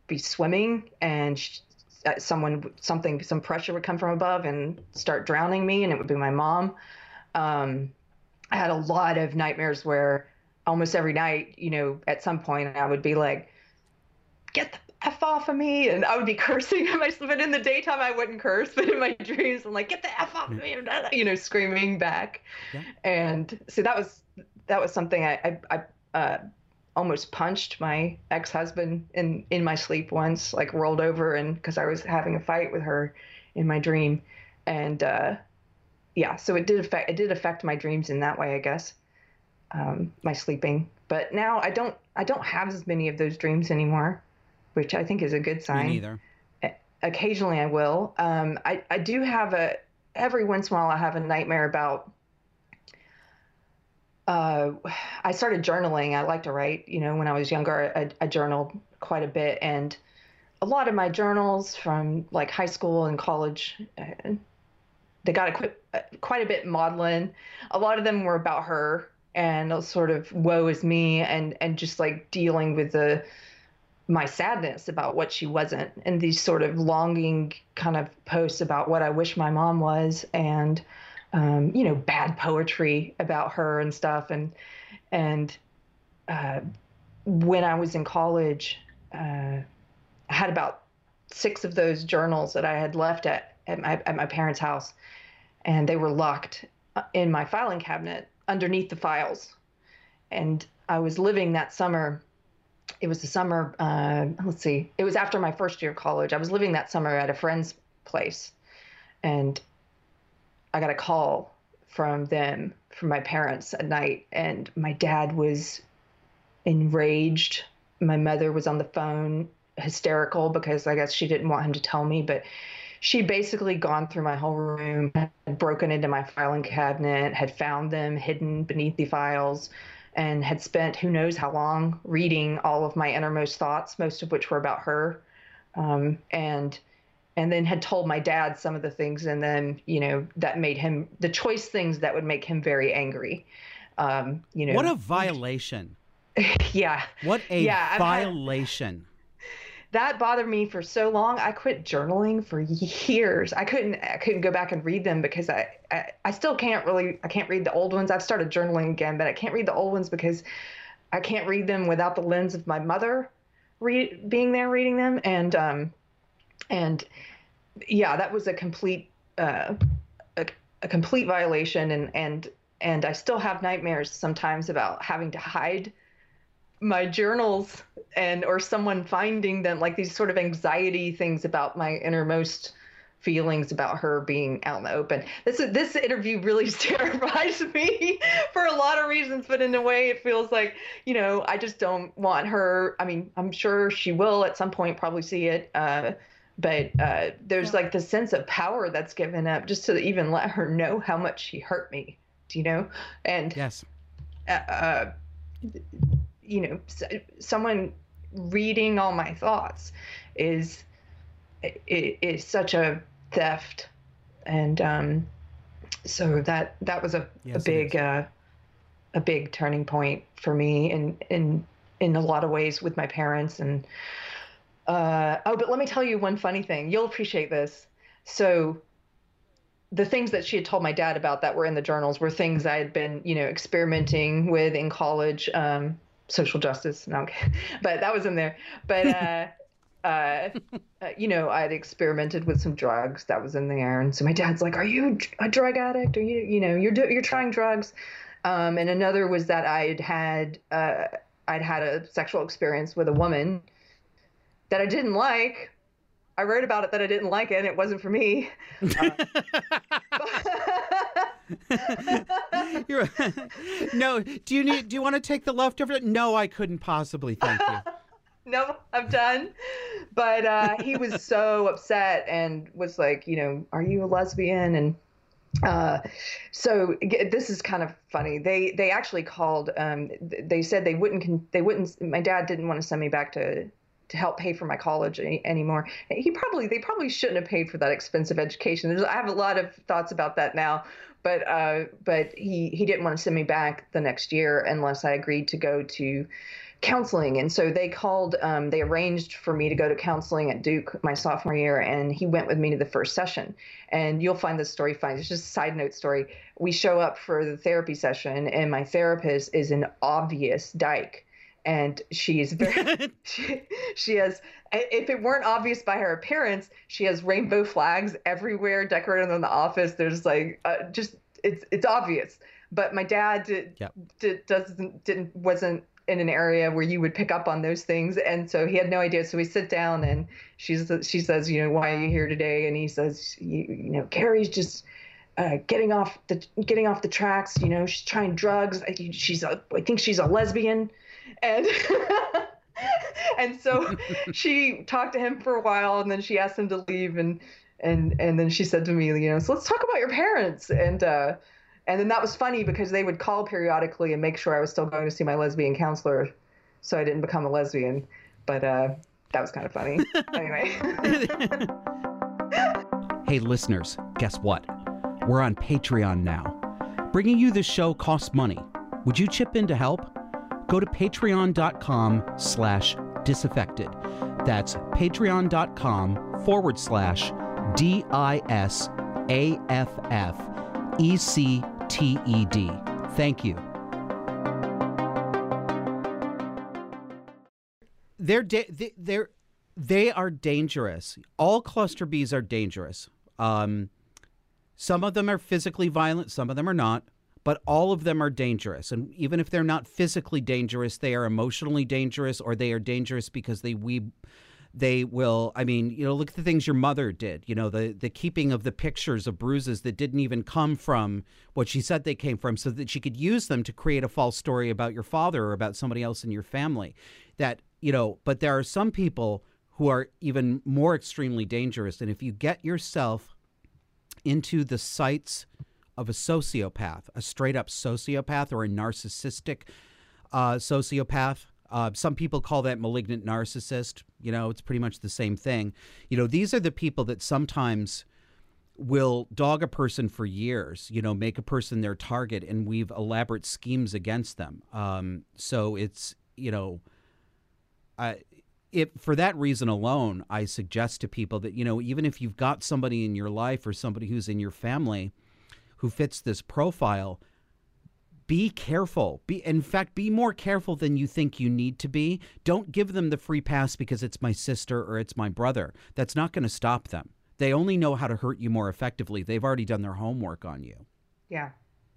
be swimming and sh- uh, someone, something, some pressure would come from above and start drowning me, and it would be my mom. Um, I had a lot of nightmares where almost every night, you know, at some point I would be like, get the F off of me. And I would be cursing at myself. But in the daytime, I wouldn't curse. But in my dreams, I'm like, get the F off of me, you know, screaming back. Yeah. And so that was, that was something I, I, I uh, almost punched my ex-husband in, in my sleep once, like rolled over, and because I was having a fight with her in my dream. And, uh, yeah, so it did affect, it did affect my dreams in that way, I guess. Um, my sleeping, but now I don't, I don't have as many of those dreams anymore, which I think is a good sign. Me neither. Occasionally I will. Um, I, I do have a, every once in a while I have a nightmare about, uh, I started journaling. I like to write, you know, when I was younger, I, I journaled quite a bit, and a lot of my journals from like high school and college, uh, they got a quite, uh, quite a bit maudlin. A lot of them were about her and a sort of woe is me, and, and just like dealing with the, my sadness about what she wasn't, and these sort of longing kind of posts about what I wish my mom was, and, um, you know, bad poetry about her and stuff. And, and, uh, when I was in college, uh, I had about six of those journals that I had left at, at my, at my parents' house, and they were locked in my filing cabinet underneath the files. And I was living that summer. It was the summer, uh, let's see, it was after my first year of college. I was living that summer at a friend's place, and I got a call from them, from my parents at night, and my dad was enraged. My mother was on the phone, hysterical, because I guess she didn't want him to tell me, but she'd basically gone through my whole room, had broken into my filing cabinet, had found them hidden beneath the files, and had spent who knows how long reading all of my innermost thoughts, most of which were about her. Um, and and then had told my dad some of the things, and then, you know, that made him, the choice things that would make him very angry. Um, you know, what a violation. Yeah. What a yeah, violation. That bothered me for so long. I quit journaling for years. I couldn't I couldn't go back and read them because I, I, I still can't really, I can't read the old ones. I've started journaling again, but I can't read the old ones because I can't read them without the lens of my mother read, being there reading them. And, um, and yeah, that was a complete, uh, a, a complete violation. And, and, and I still have nightmares sometimes about having to hide my journals, and or someone finding them, like these sort of anxiety things about my innermost feelings about her being out in the open. This this interview really terrifies me for a lot of reasons, but in a way it feels like, you know, I just don't want her. I mean, I'm sure she will at some point probably see it, uh, but uh, there's yeah. like this sense of power that's given up just to even let her know how much she hurt me. Do you know? And yes. Uh, uh, you know, someone reading all my thoughts is is such a theft, and um, so that that was a, yes, a big uh, a big turning point for me in in in a lot of ways with my parents. And uh, oh, but let me tell you one funny thing. You'll appreciate this. So the things that she had told my dad about that were in the journals were things I had been, you know, experimenting with in college. Um, social justice. No, okay. But that was in there. But, uh, uh, uh, you know, I'd experimented with some drugs that was in there. And so my dad's like, are you a drug addict? Are you, you know, you're, do- you're trying drugs. Um, and another was that I'd had, uh, I'd had a sexual experience with a woman that I didn't like. I wrote about it that I didn't like it, and it wasn't for me. Uh, You're, no, do you need? Do you want to take the leftover? No, I couldn't possibly. Thank you. No, I'm done. But uh, he was so upset and was like, you know, are you a lesbian? And uh, so this is kind of funny. They they actually called. Um, they said they wouldn't. They wouldn't. My dad didn't want to send me back to to help pay for my college any, anymore. He probably, they probably shouldn't have paid for that expensive education. There's, I have a lot of thoughts about that now, but, uh, but he, he didn't want to send me back the next year unless I agreed to go to counseling. And so they called, um, they arranged for me to go to counseling at Duke my sophomore year. And he went with me to the first session. And you'll find this story funny. It's just a side note story. We show up for the therapy session and my therapist is an obvious dyke. And she is very, she, she has, if it weren't obvious by her appearance, she has rainbow flags everywhere decorated in the office. There's like, uh, just, it's, it's obvious. But my dad did, yep. did, doesn't, didn't, wasn't in an area where you would pick up on those things. And so he had no idea. So we sit down and she's, she says, you know, why are you here today? And he says, you, you know, Carrie's just, Uh, getting off the getting off the tracks, you know, she's trying drugs. She's a, I think she's a lesbian, and and so she talked to him for a while, and then she asked him to leave, and and and then she said to me, you know, so let's talk about your parents, and uh, and then that was funny because they would call periodically and make sure I was still going to see my lesbian counselor, so I didn't become a lesbian, but uh, that was kind of funny. Anyway. Hey, listeners, guess what? We're on Patreon now. Bringing you this show costs money. Would you chip in to help? Go to patreon.com slash disaffected. That's patreon.com forward slash D I S A F F E C T E D. Thank you. They're, da- they're, they are dangerous. All cluster Bs are dangerous. Um... Some of them are physically violent, some of them are not, but all of them are dangerous. And even if they're not physically dangerous, they are emotionally dangerous, or they are dangerous because they we they will, I mean, you know, look at the things your mother did, you know, the, the keeping of the pictures of bruises that didn't even come from what she said they came from, so that she could use them to create a false story about your father or about somebody else in your family. That, you know, but there are some people who are even more extremely dangerous. And if you get yourself into the sights of a sociopath, a straight up sociopath or a narcissistic uh, sociopath. Uh, some people call that malignant narcissist. You know, it's pretty much the same thing. You know, these are the people that sometimes will dog a person for years, you know, make a person their target and weave elaborate schemes against them. Um, so it's, you know, I, If, for that reason alone, I suggest to people that, you know, even if you've got somebody in your life or somebody who's in your family who fits this profile, be careful. Be, in fact, be more careful than you think you need to be. Don't give them the free pass because it's my sister or it's my brother. That's not going to stop them. They only know how to hurt you more effectively. They've already done their homework on you. Yeah.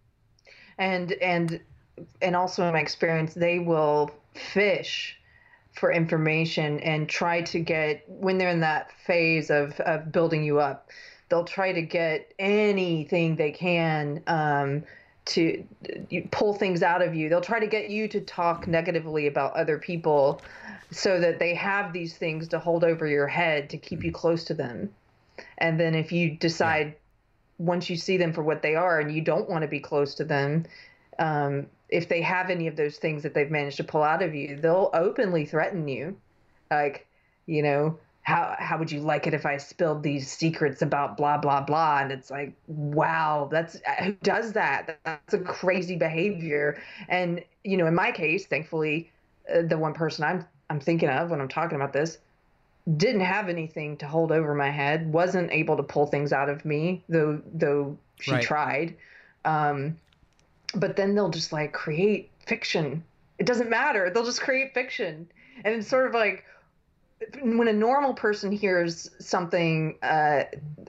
And, and, and also in my experience, they will fish for information and try to get, when they're in that phase of, of building you up, they'll try to get anything they can um, to pull things out of you. They'll try to get you to talk negatively about other people so that they have these things to hold over your head to keep you close to them. And then if you decide, yeah. once you see them for what they are and you don't want to be close to them, um, if they have any of those things that they've managed to pull out of you, they'll openly threaten you. Like, you know, how how would you like it if I spilled these secrets about blah, blah, blah? And it's like, wow, that's, who does that? That's a crazy behavior. And, you know, in my case, thankfully, uh, the one person I'm I'm thinking of when I'm talking about this didn't have anything to hold over my head, wasn't able to pull things out of me, though, though she right. tried. Um, But then they'll just like create fiction. It doesn't matter. They'll just create fiction. And it's sort of like when a normal person hears something uh,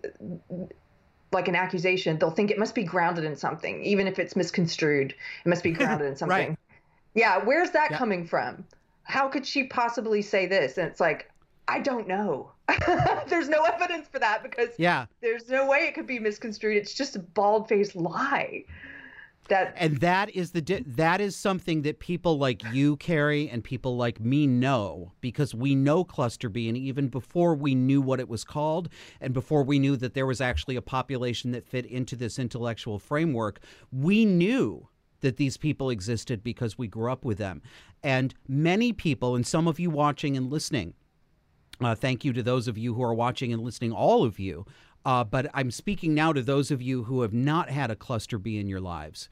like an accusation, they'll think it must be grounded in something, even if it's misconstrued. It must be grounded in something. Right. Yeah. Where's that yeah. coming from? How could she possibly say this? And it's like, I don't know. There's no evidence for that because yeah. there's no way it could be misconstrued. It's just a bald-faced lie. That, and that is the di- that is something that people like you, Carrie, and people like me know, because we know cluster B, and even before we knew what it was called, and before we knew that there was actually a population that fit into this intellectual framework, we knew that these people existed because we grew up with them. And many people, and some of you watching and listening, Uh, thank you to those of you who are watching and listening, all of you. Uh, but I'm speaking now to those of you who have not had a cluster B in your lives.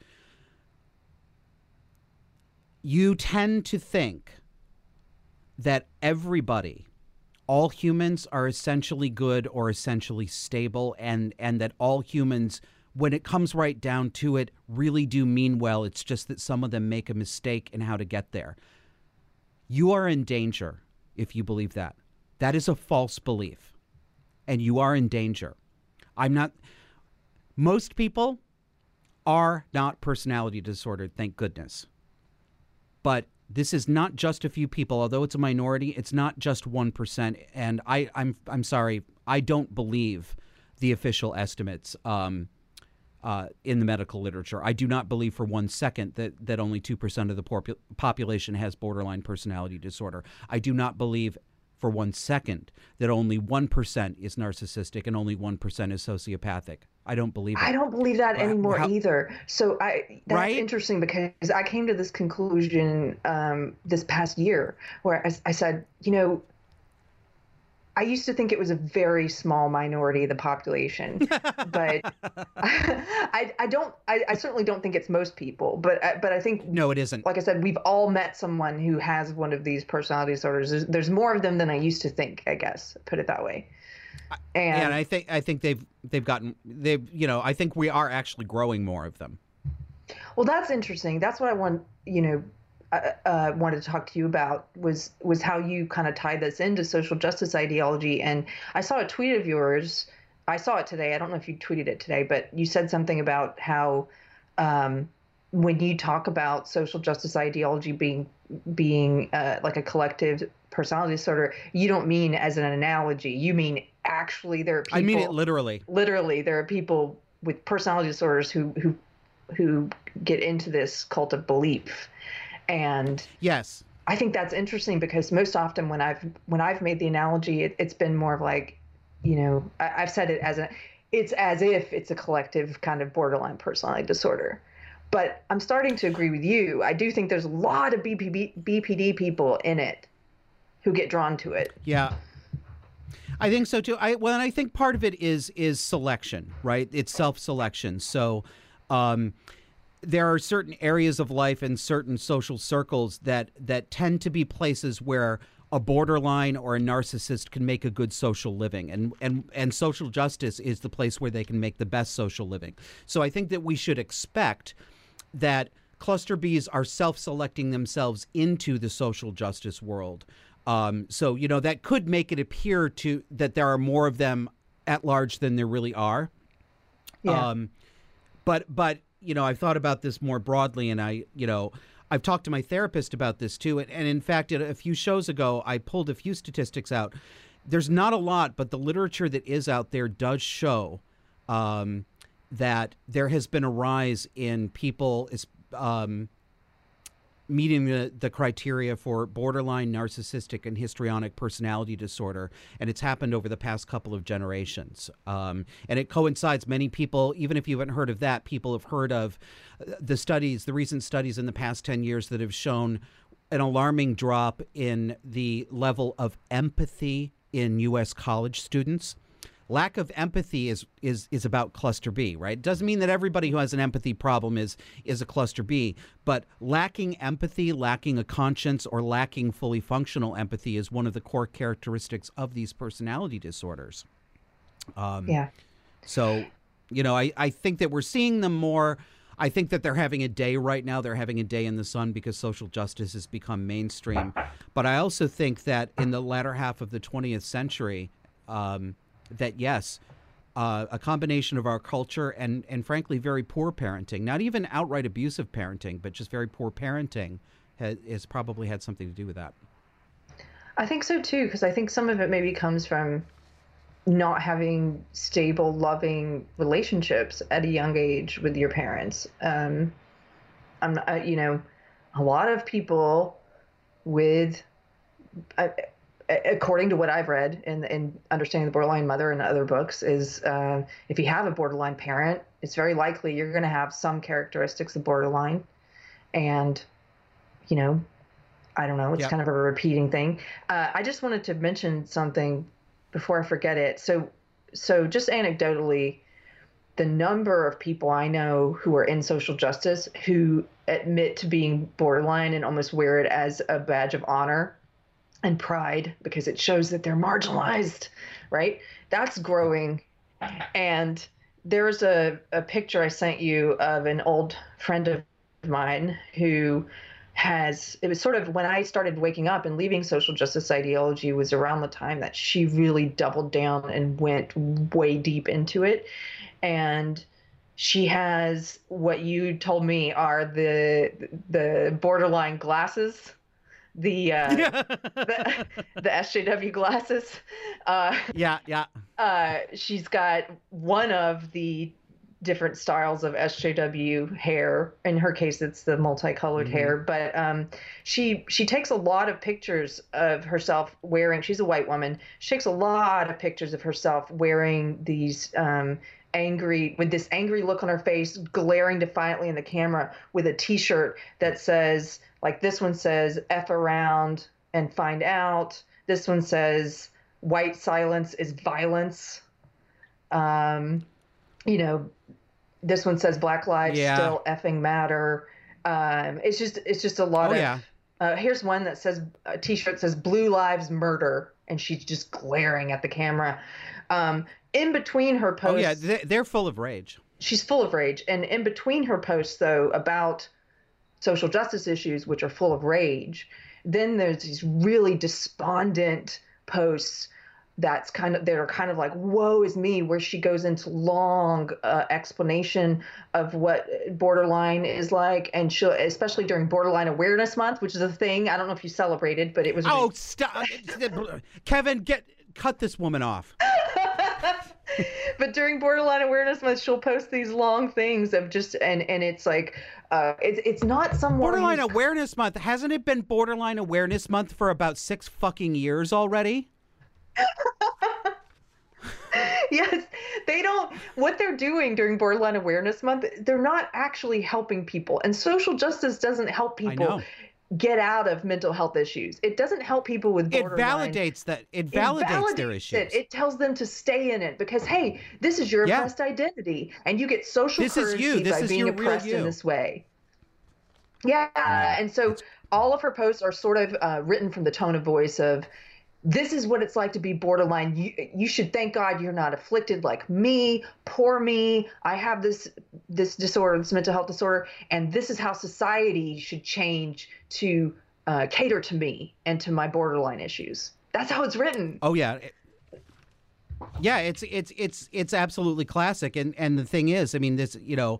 You tend to think that everybody, all humans are essentially good or essentially stable, and, and that all humans, when it comes right down to it, really do mean well. It's just that some of them make a mistake in how to get there. You are in danger if you believe that. That is a false belief, and you are in danger. I'm not, most people are not personality disordered, thank goodness. But this is not just a few people. Although it's a minority, it's not just one percent. And I, I'm I'm sorry, I don't believe the official estimates um, uh, in the medical literature. I do not believe for one second that, that only two percent of the popu- population has borderline personality disorder. I do not believe for one second that only one percent is narcissistic and only one percent is sociopathic. I don't believe it. I don't believe that anymore How, either. So I that's right? interesting because I came to this conclusion um, this past year where I, I said, you know, I used to think it was a very small minority of the population, but I, I don't, I, I certainly don't think it's most people, but, I, but I think, no, it isn't. Like I said, we've all met someone who has one of these personality disorders. There's, there's more of them than I used to think, I guess, put it that way. And, yeah, and I think I think they've they've gotten they've you know I think we are actually growing more of them. Well, that's interesting. That's what I want. You know, uh, uh, wanted to talk to you about was was how you kind of tie this into social justice ideology. And I saw a tweet of yours. I saw it today. I don't know if you tweeted it today, but you said something about how um, when you talk about social justice ideology being being uh, like a collective personality disorder, you don't mean as an analogy. You mean actually there are people. I mean it literally. Literally, there are people with personality disorders who who who get into this cult of belief. And yes, I think that's interesting because most often when I've when I've made the analogy, it, it's been more of like, you know, I, I've said it as a, it's as if it's a collective kind of borderline personality disorder. But I'm starting to agree with you. I do think there's a lot of B P D, B P D people in it who get drawn to it. Yeah. I think so too. I well, and I think part of it is is selection, right? It's self-selection. So um, there are certain areas of life and certain social circles that that tend to be places where a borderline or a narcissist can make a good social living, and and and social justice is the place where they can make the best social living. So I think that we should expect that cluster Bs are self-selecting themselves into the social justice world. Um, so, you know, that could make it appear to that there are more of them at large than there really are. Yeah. Um, but, but, you know, I've thought about this more broadly, and I, you know, I've talked to my therapist about this too. And, and in fact, a few shows ago, I pulled a few statistics out. There's not a lot, but the literature that is out there does show um, that there has been a rise in people um, meeting the, the criteria for borderline narcissistic and histrionic personality disorder. And it's happened over the past couple of generations. Um, and it coincides, many people, even if you haven't heard of that, people have heard of the studies, the recent studies in the past ten years that have shown an alarming drop in the level of empathy in U S college students. Lack of empathy is is is about cluster B, right? It doesn't mean that everybody who has an empathy problem is is a cluster B, but lacking empathy, lacking a conscience, or lacking fully functional empathy is one of the core characteristics of these personality disorders. Um, yeah. So, you know, I, I think that we're seeing them more. I think that they're having a day right now. They're having a day in the sun because social justice has become mainstream. But I also think that in the latter half of the twentieth century, um, that yes, uh, a combination of our culture and, and frankly, very poor parenting, not even outright abusive parenting, but just very poor parenting has, has probably had something to do with that. I think so too, because I think some of it maybe comes from not having stable, loving relationships at a young age with your parents. Um, I'm not, uh, you know, a lot of people with, uh, according to what I've read in, in Understanding the Borderline Mother and other books, is uh, if you have a borderline parent, it's very likely you're going to have some characteristics of borderline. And, you know, I don't know. It's Yep. kind of a repeating thing. Uh, I just wanted to mention something before I forget it. So, so just anecdotally, the number of people I know who are in social justice who admit to being borderline and almost wear it as a badge of honor and pride because it shows that they're marginalized, right? That's growing. And there's a, a picture I sent you of an old friend of mine who has, it was sort of when I started waking up and leaving social justice ideology was around the time that she really doubled down and went way deep into it. And she has what you told me are the the borderline glasses, the uh, the, the S J W glasses. Uh, Yeah, yeah. uh, she's got one of the different styles of S J W hair. In her case, it's the multicolored Mm-hmm. hair. But um, she she takes a lot of pictures of herself wearing. She's a white woman. She takes a lot of pictures of herself wearing these um, angry, with this angry look on her face, glaring defiantly in the camera, with a T-shirt that says, like this one says, "F around and find out." This one says, "White silence is violence." Um, you know, this one says, "Black lives Yeah. still effing matter." Um, it's just, it's just a lot Oh, of. yeah. Uh, here's one that says, a T-shirt says, "Blue lives murder," and she's just glaring at the camera. Um, in between her posts, Oh, yeah. They- They're full of rage. she's full of rage, and in between her posts, though, about social justice issues, which are full of rage, then there's these really despondent posts that's kind of, that are kind of like, woe is me, where she goes into long uh, explanation of what borderline is like. And she'll, especially during Borderline Awareness Month, which is a thing. I don't know if you celebrated, but it was. Oh, stop. Kevin, get cut this woman off. But during Borderline Awareness Month, she'll post these long things of just, and and it's like, uh, it's it's not someone Borderline who's- Awareness Month. Hasn't it been Borderline Awareness Month for about six fucking years already? Yes, they don't, what they're doing during Borderline Awareness Month, they're not actually helping people. And social justice doesn't help I people know. get out of mental health issues. It doesn't help people with It borderline. validates that. It It validates their validates issues. It. It tells them to stay in it because, hey, this is your Yeah. oppressed identity, and you get social This is currency you. This by is being your real oppressed you. in this way. Yeah, and so all of her posts are sort of uh, written from the tone of voice of, this is what it's like to be borderline. You, you should thank God you're not afflicted like me. Poor me. I have this this disorder, this mental health disorder, and this is how society should change to uh, cater to me and to my borderline issues. That's how it's written. Oh yeah. It- yeah, it's it's it's it's absolutely classic. And and the thing is, I mean, this, you know,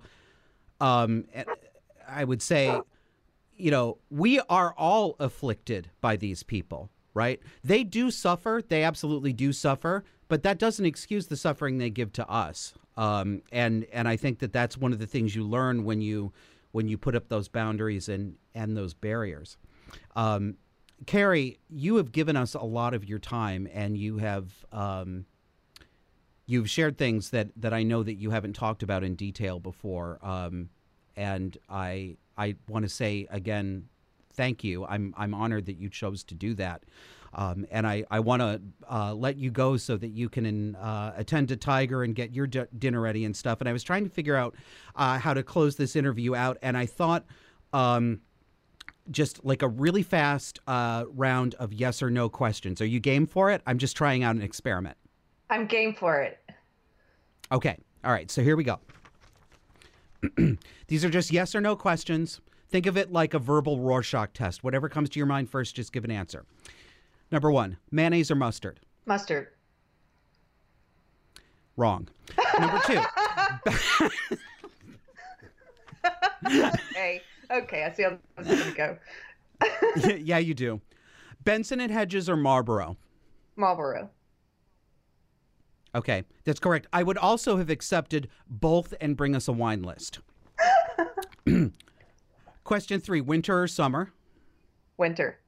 um I would say, you know, we are all afflicted by these people, right? They do suffer. They absolutely do suffer, but that doesn't excuse the suffering they give to us. Um, and and I think that that's one of the things you learn when you when you put up those boundaries and and those barriers. Um, Carrie, you have given us a lot of your time, and you have um, you've shared things that that I know that you haven't talked about in detail before. Um, and I I want to say again, thank you. I'm I'm honored that you chose to do that. Um, and I, I want to uh, let you go so that you can uh, attend to Tiger and get your d- dinner ready and stuff. And I was trying to figure out uh, how to close this interview out. And I thought um, just like a really fast uh, round of yes or no questions. Are you game for it? I'm just trying out an experiment. I'm game for it. Okay. All right. So here we go. These are just yes or no questions. Think of it like a verbal Rorschach test. Whatever comes to your mind first, just give an answer. Number one, mayonnaise or mustard? Mustard. Wrong. Number two. Okay. Okay. I see how this is going to go. Yeah, you do. Benson and Hedges or Marlboro? Marlboro. Okay, that's correct. I would also have accepted both and bring us a wine list. Question three, winter or summer? Winter.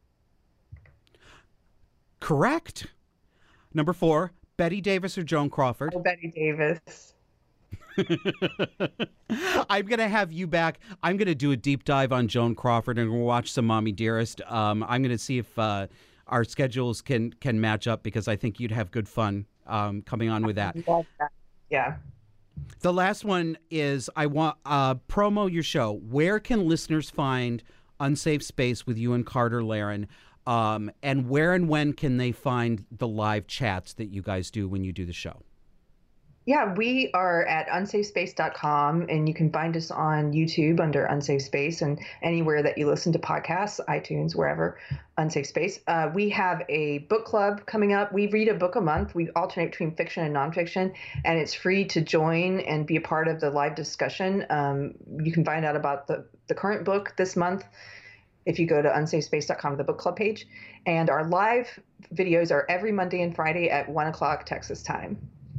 Correct. Number four, Betty Davis or Joan Crawford? Oh, Betty Davis. I'm going to have you back. I'm going to do a deep dive on Joan Crawford and we'll watch some Mommy Dearest. Um, I'm going to see if uh, our schedules can can match up because I think you'd have good fun um, coming on with that. Yeah. The last one is I want uh, promo your show. Where can listeners find Unsafe Space with you and Carter Laren? Um, and where and when can they find the live chats that you guys do when you do the show? Yeah, we are at unsafe space dot com, and you can find us on YouTube under Unsafe Space and anywhere that you listen to podcasts, iTunes, wherever, Unsafe Space. Uh, we have a book club coming up. We read a book a month. We alternate between fiction and nonfiction, and it's free to join and be a part of the live discussion. Um, you can find out about the, the current book this month if you go to unsafe space dot com, the book club page. And our live videos are every Monday and Friday at one o'clock Texas time.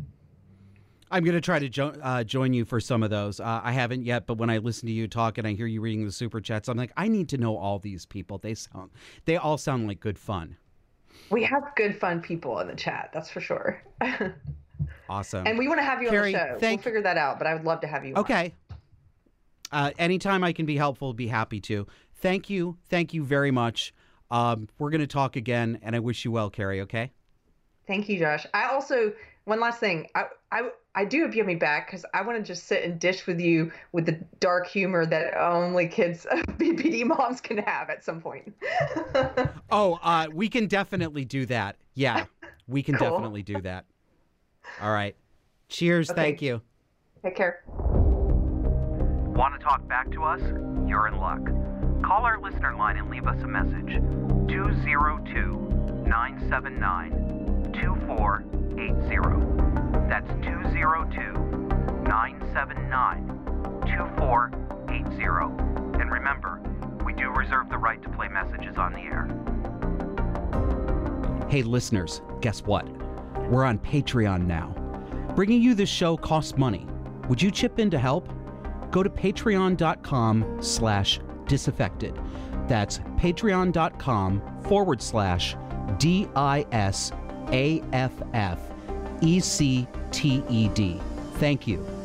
I'm going to try to jo- uh, join you for some of those. Uh, I haven't yet, but when I listen to you talk and I hear you reading the super chats, I'm like, I need to know all these people. They sound, they all sound like good fun. We have good fun people in the chat, that's for sure. Awesome. And we want to have you Carrie, on the show. Thank- we'll figure that out, but I would love to have you on. Okay. Uh, anytime I can be helpful, be happy to. Thank you. Thank you very much. Um, we're going to talk again, and I wish you well, Carrie, okay? Thank you, Josh. I also, one last thing, I I, I do hope you have me back because I want to just sit and dish with you with the dark humor that only kids, B P D moms can have at some point. oh, uh, we can definitely do that. Yeah, we can Cool. definitely do that. All right. Cheers. Okay. Thank you. Take care. Want to talk back to us? You're in luck. Call our listener line and leave us a message. two oh two, nine seven nine, two four eight zero. That's two oh two, nine seven nine, two four eight zero. And remember, we do reserve the right to play messages on the air. Hey, listeners, guess what? We're on Patreon now. Bringing you this show costs money. Would you chip in to help? Go to patreon.com slash disaffected. That's patreon.com forward slash D I S A F F E C T E D. Thank you.